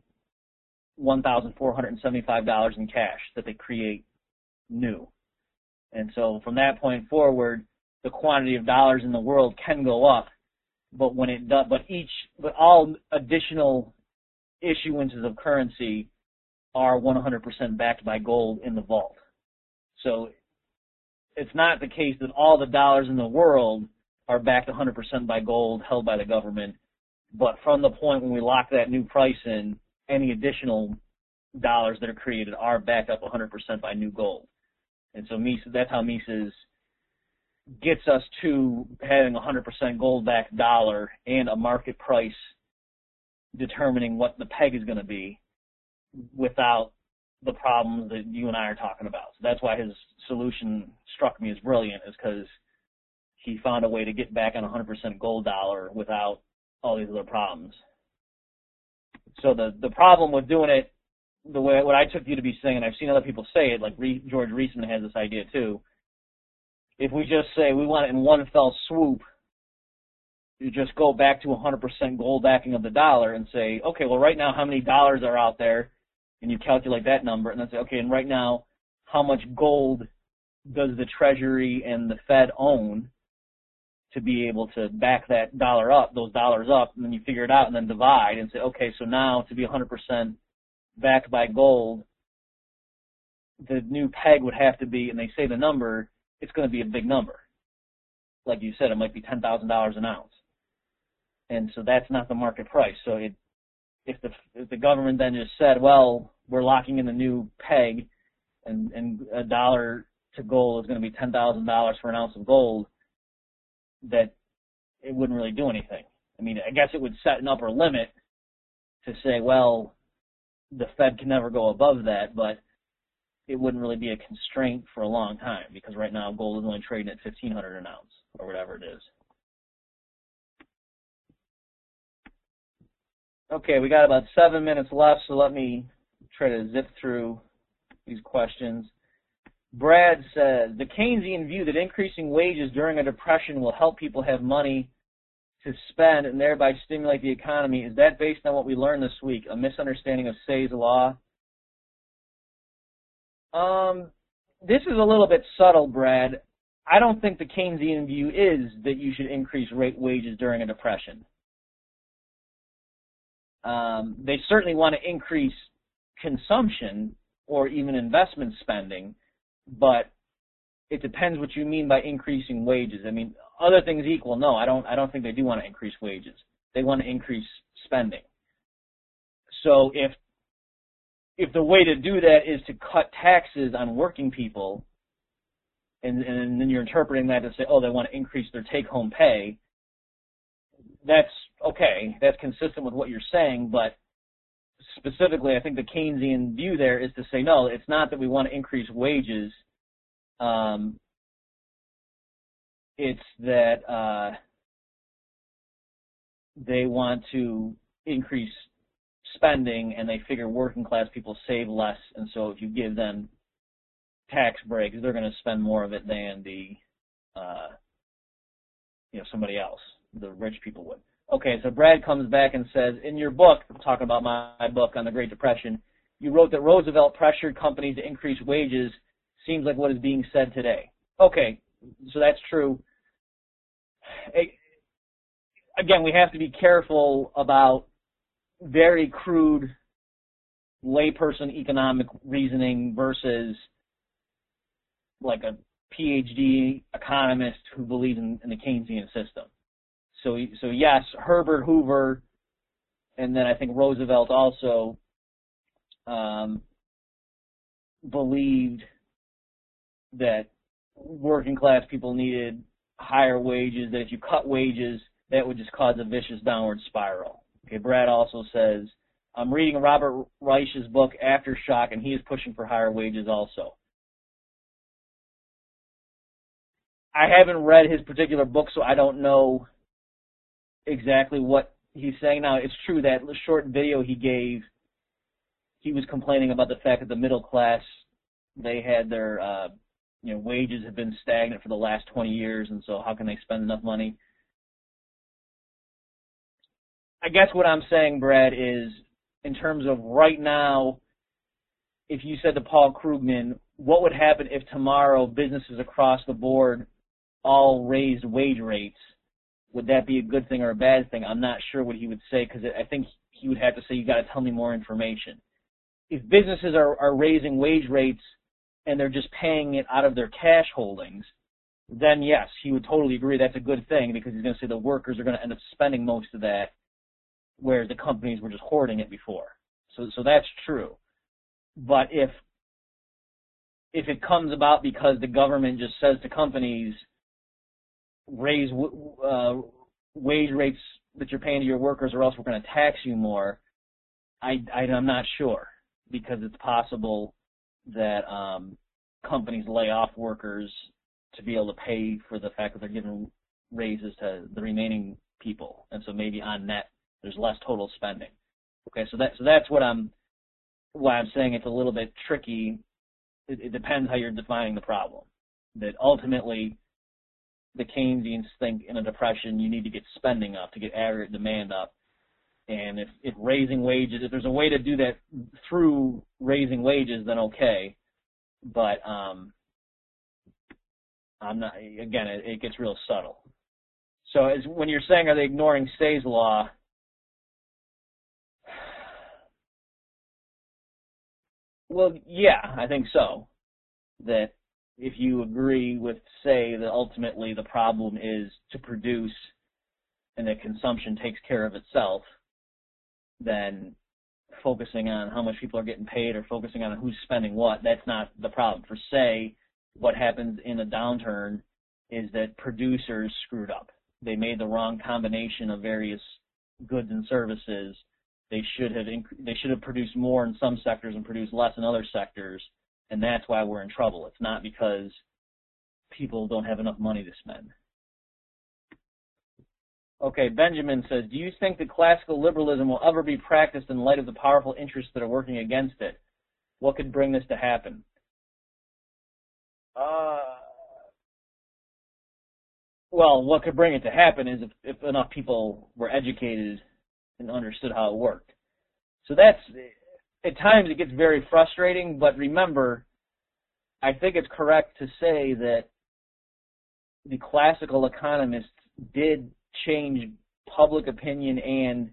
$1,475 in cash that they create new. And so from that point forward, the quantity of dollars in the world can go up, but when it does, but all additional issuances of currency are 100% backed by gold in the vault. So it's not the case that all the dollars in the world are backed 100% by gold held by the government, but from the point when we lock that new price in, any additional dollars that are created are backed up 100% by new gold. And so Mises, that's how Mises gets us to having a 100% gold-backed dollar and a market price determining what the peg is going to be without the problems that you and I are talking about. So that's why his solution struck me as brilliant, is because he found a way to get back on a 100% gold dollar without all these other problems. So the problem with doing it the way what I took you to be saying, and I've seen other people say it, like George Reisman has this idea too. If we just say we want it in one fell swoop, you just go back to 100% gold backing of the dollar and say, okay, well right now how many dollars are out there, and you calculate that number, and then say, okay, and right now how much gold does the Treasury and the Fed own to be able to back that dollar up, those dollars up, and then you figure it out and then divide and say, okay, so now to be 100% backed by gold, the new peg would have to be, and they say the number, it's going to be a big number. Like you said, it might be $10,000 an ounce. And so that's not the market price. So if the government then just said, well, we're locking in the new peg, and a dollar to gold is going to be $10,000 for an ounce of gold, that it wouldn't really do anything. I mean, I guess it would set an upper limit to say, well, the Fed can never go above that, but it wouldn't really be a constraint for a long time, because right now gold is only trading at $1,500 an ounce or whatever it is. Okay, we got about 7 minutes left, so let me try to zip through these questions. Brad says, the Keynesian view that increasing wages during a depression will help people have money to spend and thereby stimulate the economy, is that based on what we learned this week, a misunderstanding of Say's law? This is a little bit subtle, Brad. I don't think the Keynesian view is that you should increase wages during a depression. They certainly want to increase consumption or even investment spending, but it depends what you mean by increasing wages. I mean, other things equal, no, I don't think they do want to increase wages. They want to increase spending. So if the way to do that is to cut taxes on working people, and then you're interpreting that to say, oh, they want to increase their take-home pay, that's okay. That's consistent with what you're saying, but specifically, I think the Keynesian view there is to say, no, it's not that we want to increase wages. It's that they want to increase spending, and they figure working class people save less, and so if you give them tax breaks, they're going to spend more of it than the somebody else, the rich people would. Okay, so Brad comes back and says, in your book, I'm talking about my book on the Great Depression, you wrote that Roosevelt pressured companies to increase wages. Seems like what is being said today. Okay, so that's true. Again, we have to be careful about very crude layperson economic reasoning versus like a PhD economist who believes in the Keynesian system. So yes, Herbert Hoover, and then I think Roosevelt also believed that working class people needed higher wages, that if you cut wages, that would just cause a vicious downward spiral. Okay, Brad also says, I'm reading Robert Reich's book, Aftershock, and he is pushing for higher wages also. I haven't read his particular book, so I don't know exactly what he's saying. Now, it's true that the short video he gave, he was complaining about the fact that the middle class, they had their wages have been stagnant for the last 20 years, and so how can they spend enough money? I guess what I'm saying, Brad, is in terms of right now, if you said to Paul Krugman, what would happen if tomorrow businesses across the board all raised wage rates? Would that be a good thing or a bad thing? I'm not sure what he would say, because I think he would have to say, you got to tell me more information. If businesses are raising wage rates and they're just paying it out of their cash holdings, then yes, he would totally agree that's a good thing, because he's going to say the workers are going to end up spending most of that, whereas the companies were just hoarding it before. So that's true. But if it comes about because the government just says to companies, raise wage rates that you're paying to your workers, or else we're going to tax you more, I'm not sure, because it's possible that companies lay off workers to be able to pay for the fact that they're giving raises to the remaining people, and so maybe on net there's less total spending. Okay, so that's why I'm saying it's a little bit tricky. It depends how you're defining the problem. That ultimately, the Keynesians think in a depression you need to get spending up to get aggregate demand up, and if raising wages, if there's a way to do that through raising wages, then okay. But I'm not. Again, it gets real subtle. So when you're saying, are they ignoring Say's law? Well, yeah, I think so. That if you agree with Say that ultimately the problem is to produce and that consumption takes care of itself, then focusing on how much people are getting paid or focusing on who's spending what, that's not the problem. For Say, what happens in a downturn is that producers screwed up. They made the wrong combination of various goods and services. They should have produced more in some sectors and produced less in other sectors, and that's why we're in trouble. It's not because people don't have enough money to spend. Okay, Benjamin says, do you think that classical liberalism will ever be practiced in light of the powerful interests that are working against it? What could bring this to happen? Well, what could bring it to happen is if enough people were educated and understood how it worked. So that's, at times it gets very frustrating, but remember, I think it's correct to say that the classical economists did change public opinion and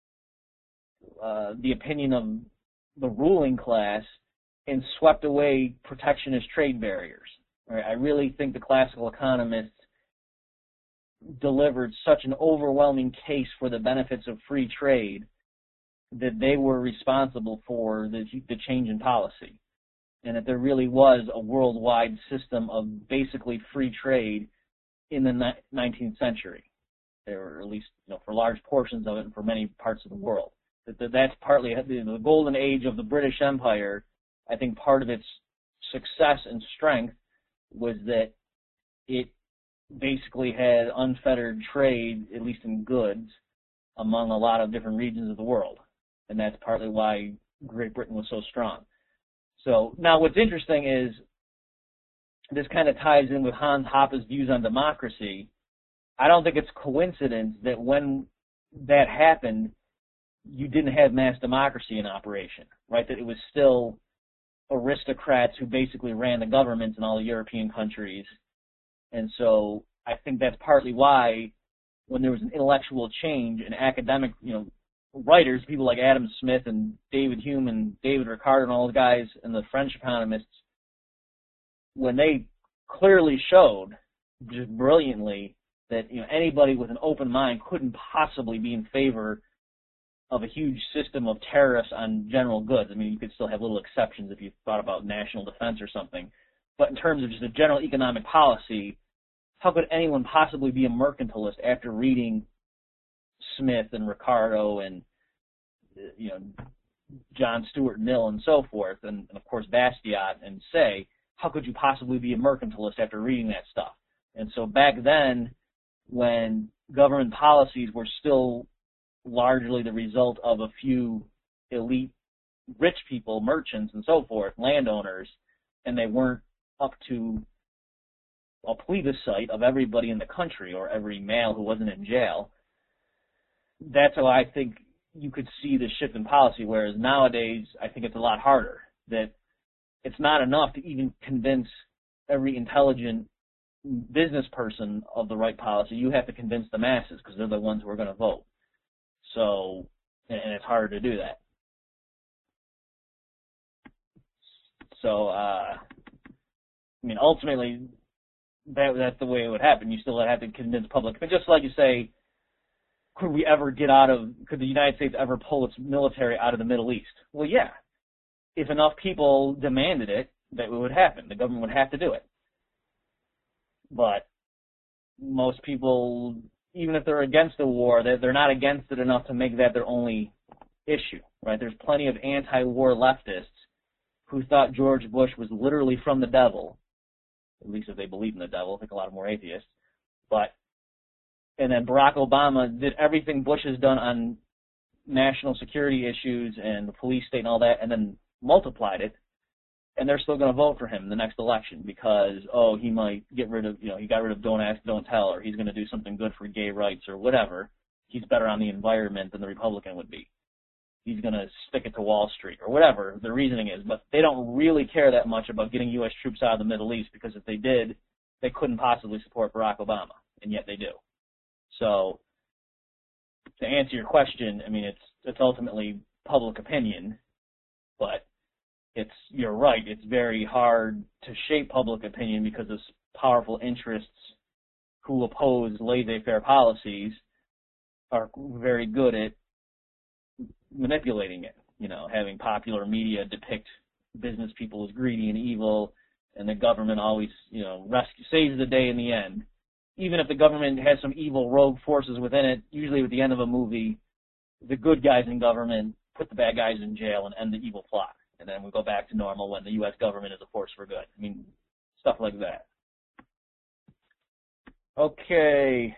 the opinion of the ruling class and swept away protectionist trade barriers. Right? I really think the classical economists delivered such an overwhelming case for the benefits of free trade that they were responsible for the change in policy, and that there really was a worldwide system of basically free trade in the 19th century, or at least for large portions of it and for many parts of the world. That's partly the golden age of the British Empire. I think part of its success and strength was that it basically had unfettered trade, at least in goods, among a lot of different regions of the world. And that's partly why Great Britain was so strong. So now what's interesting is this kind of ties in with Hans Hoppe's views on democracy. I don't think it's coincidence that when that happened, you didn't have mass democracy in operation, right? That it was still aristocrats who basically ran the governments in all the European countries. And so I think that's partly why when there was an intellectual change in academic, writers, people like Adam Smith and David Hume and David Ricardo and all the guys and the French economists, when they clearly showed just brilliantly that anybody with an open mind couldn't possibly be in favor of a huge system of tariffs on general goods. I mean, you could still have little exceptions if you thought about national defense or something. But in terms of just a general economic policy, how could anyone possibly be a mercantilist after reading Smith and Ricardo and John Stuart Mill and so forth, and of course Bastiat and Say? How could you possibly be a mercantilist after reading that stuff? And so back then, when government policies were still largely the result of a few elite rich people, merchants and so forth, landowners, and they weren't up to a plebiscite of everybody in the country or every male who wasn't in jail, that's how I think you could see the shift in policy, whereas nowadays I think it's a lot harder, that it's not enough to even convince every intelligent business person of the right policy. You have to convince the masses because they're the ones who are going to vote. So, and it's harder to do that. So, I mean, ultimately, that's the way it would happen. You still have to convince public. But just like you say, could the United States ever pull its military out of the Middle East? Well, yeah. If enough people demanded it, that would happen. The government would have to do it. But most people, even if they're against the war, they're not against it enough to make that their only issue, right? There's plenty of anti-war leftists who thought George Bush was literally from the devil, at least if they believe in the devil. I think a lot of more atheists. And then Barack Obama did everything Bush has done on national security issues and the police state and all that, and then multiplied it, and they're still going to vote for him in the next election because, he might he got rid of Don't Ask, Don't Tell, or he's going to do something good for gay rights or whatever. He's better on the environment than the Republican would be. He's going to stick it to Wall Street or whatever the reasoning is, but they don't really care that much about getting U.S. troops out of the Middle East because if they did, they couldn't possibly support Barack Obama, and yet they do. So, to answer your question, I mean, it's ultimately public opinion, but you're right, it's very hard to shape public opinion because of powerful interests who oppose laissez-faire policies are very good at manipulating it, having popular media depict business people as greedy and evil, and the government always, saves the day in the end. Even if the government has some evil rogue forces within it, usually at the end of a movie, the good guys in government put the bad guys in jail and end the evil plot. And then we go back to normal when the U.S. government is a force for good. I mean, stuff like that. Okay.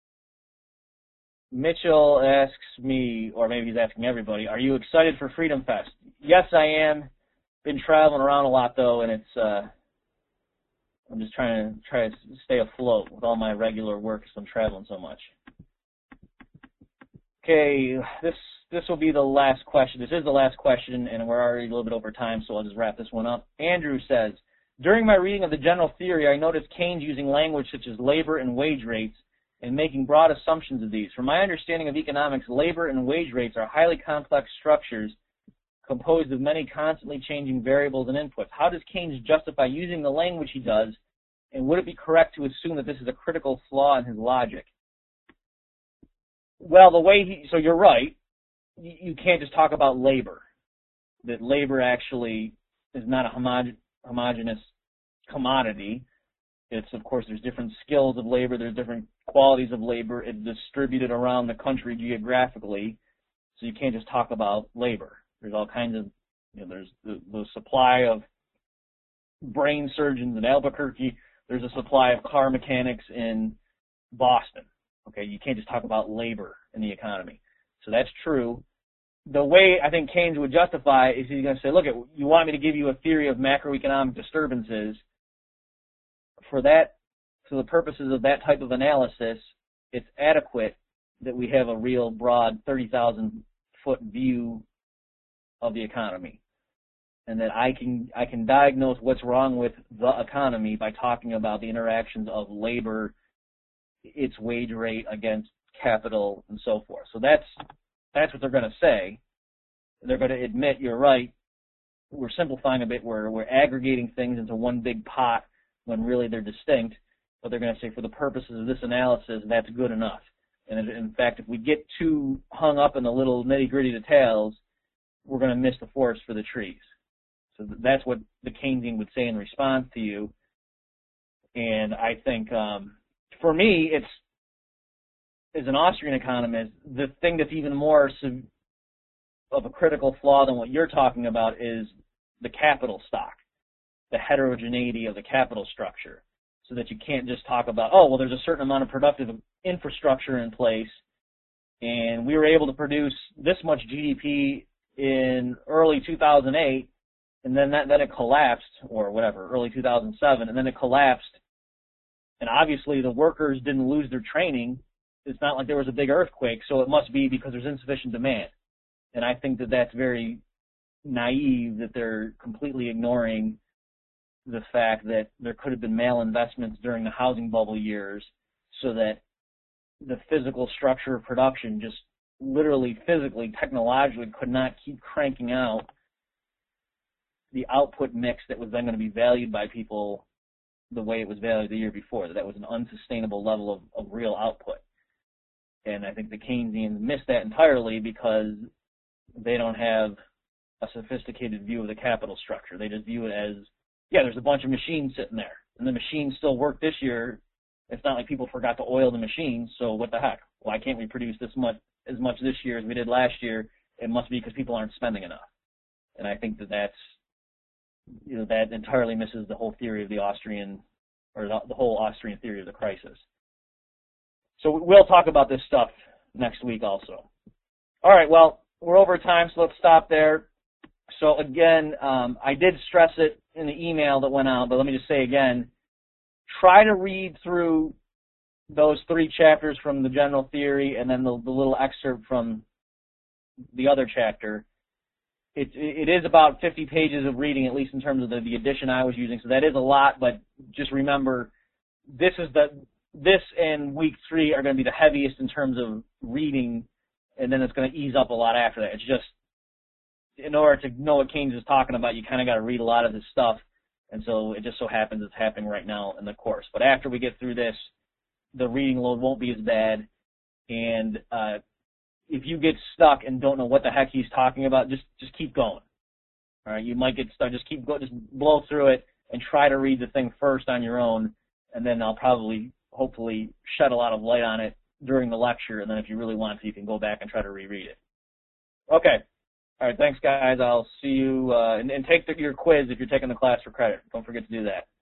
Mitchell asks me, or maybe he's asking everybody, are you excited for Freedom Fest? Yes, I am. Been traveling around a lot, though, and I'm just trying to stay afloat with all my regular work because I'm traveling so much. Okay, this will be the last question. This is the last question, and we're already a little bit over time, so I'll just wrap this one up. Andrew says, during my reading of the general theory, I noticed Keynes using language such as labor and wage rates and making broad assumptions of these. From my understanding of economics, labor and wage rates are highly complex structures composed of many constantly changing variables and inputs. How does Keynes justify using the language he does, and would it be correct to assume that this is a critical flaw in his logic? Well, so you're right. You can't just talk about labor. That labor actually is not a homogeneous commodity. It's, of course, there's different skills of labor, there's different qualities of labor. It's distributed around the country geographically, so you can't just talk about labor. There's all kinds of, there's the supply of brain surgeons in Albuquerque. There's a supply of car mechanics in Boston. Okay, you can't just talk about labor in the economy. So that's true. The way I think Keynes would justify is he's going to say, look, you want me to give you a theory of macroeconomic disturbances. For the purposes of that type of analysis, it's adequate that we have a real broad 30,000-foot view of the economy, and that I can diagnose what's wrong with the economy by talking about the interactions of labor, its wage rate against capital, and so forth. So that's what they're going to say. They're going to admit, you're right, we're simplifying a bit, we're aggregating things into one big pot when really they're distinct, but they're going to say for the purposes of this analysis, that's good enough. And in fact, if we get too hung up in the little nitty-gritty details, we're going to miss the forest for the trees. So that's what the Keynesian would say in response to you. And I think, for me, it's, as an Austrian economist, the thing that's even more of a critical flaw than what you're talking about is the capital stock, the heterogeneity of the capital structure, so that you can't just talk about, there's a certain amount of productive infrastructure in place, and we were able to produce this much GDP in early 2008, and then it collapsed, or whatever, early 2007, and then it collapsed, and obviously the workers didn't lose their training. it's not like there was a big earthquake, so it must be because there's insufficient demand. And I think that that's very naive, that they're completely ignoring the fact that there could have been malinvestments during the housing bubble years so that the physical structure of production just literally, physically, technologically could not keep cranking out the output mix that was then going to be valued by people the way it was valued the year before. That was an unsustainable level of real output. And I think the Keynesians missed that entirely because they don't have a sophisticated view of the capital structure. They just view it as, yeah, there's a bunch of machines sitting there, and the machines still work this year. It's not like people forgot to oil the machines, so what the heck? Why can't we produce as much this year as we did last year? It must be because people aren't spending enough. And I think that that entirely misses the whole theory of the Austrian, or the whole Austrian theory of the crisis. So we'll talk about this stuff next week also. All right, well, we're over time, so let's stop there. So again, I did stress it in the email that went out, but let me just say again, try to read through those 3 chapters from the general theory and then the little excerpt from the other chapter. It is about 50 pages of reading, at least in terms of the edition I was using, so that is a lot, but just remember, this and week 3 are going to be the heaviest in terms of reading, and then it's going to ease up a lot after that. It's just, in order to know what Keynes is talking about, you kind of got to read a lot of his stuff, and so it just so happens it's happening right now in the course. But after we get through this, the reading load won't be as bad, and if you get stuck and don't know what the heck he's talking about, just keep going. All right, you might get stuck. Just keep going. Just blow through it and try to read the thing first on your own, and then I'll probably, hopefully, shed a lot of light on it during the lecture, and then if you really want to, you can go back and try to reread it. Okay. All right, thanks, guys. I'll see you, and take your quiz if you're taking the class for credit. Don't forget to do that.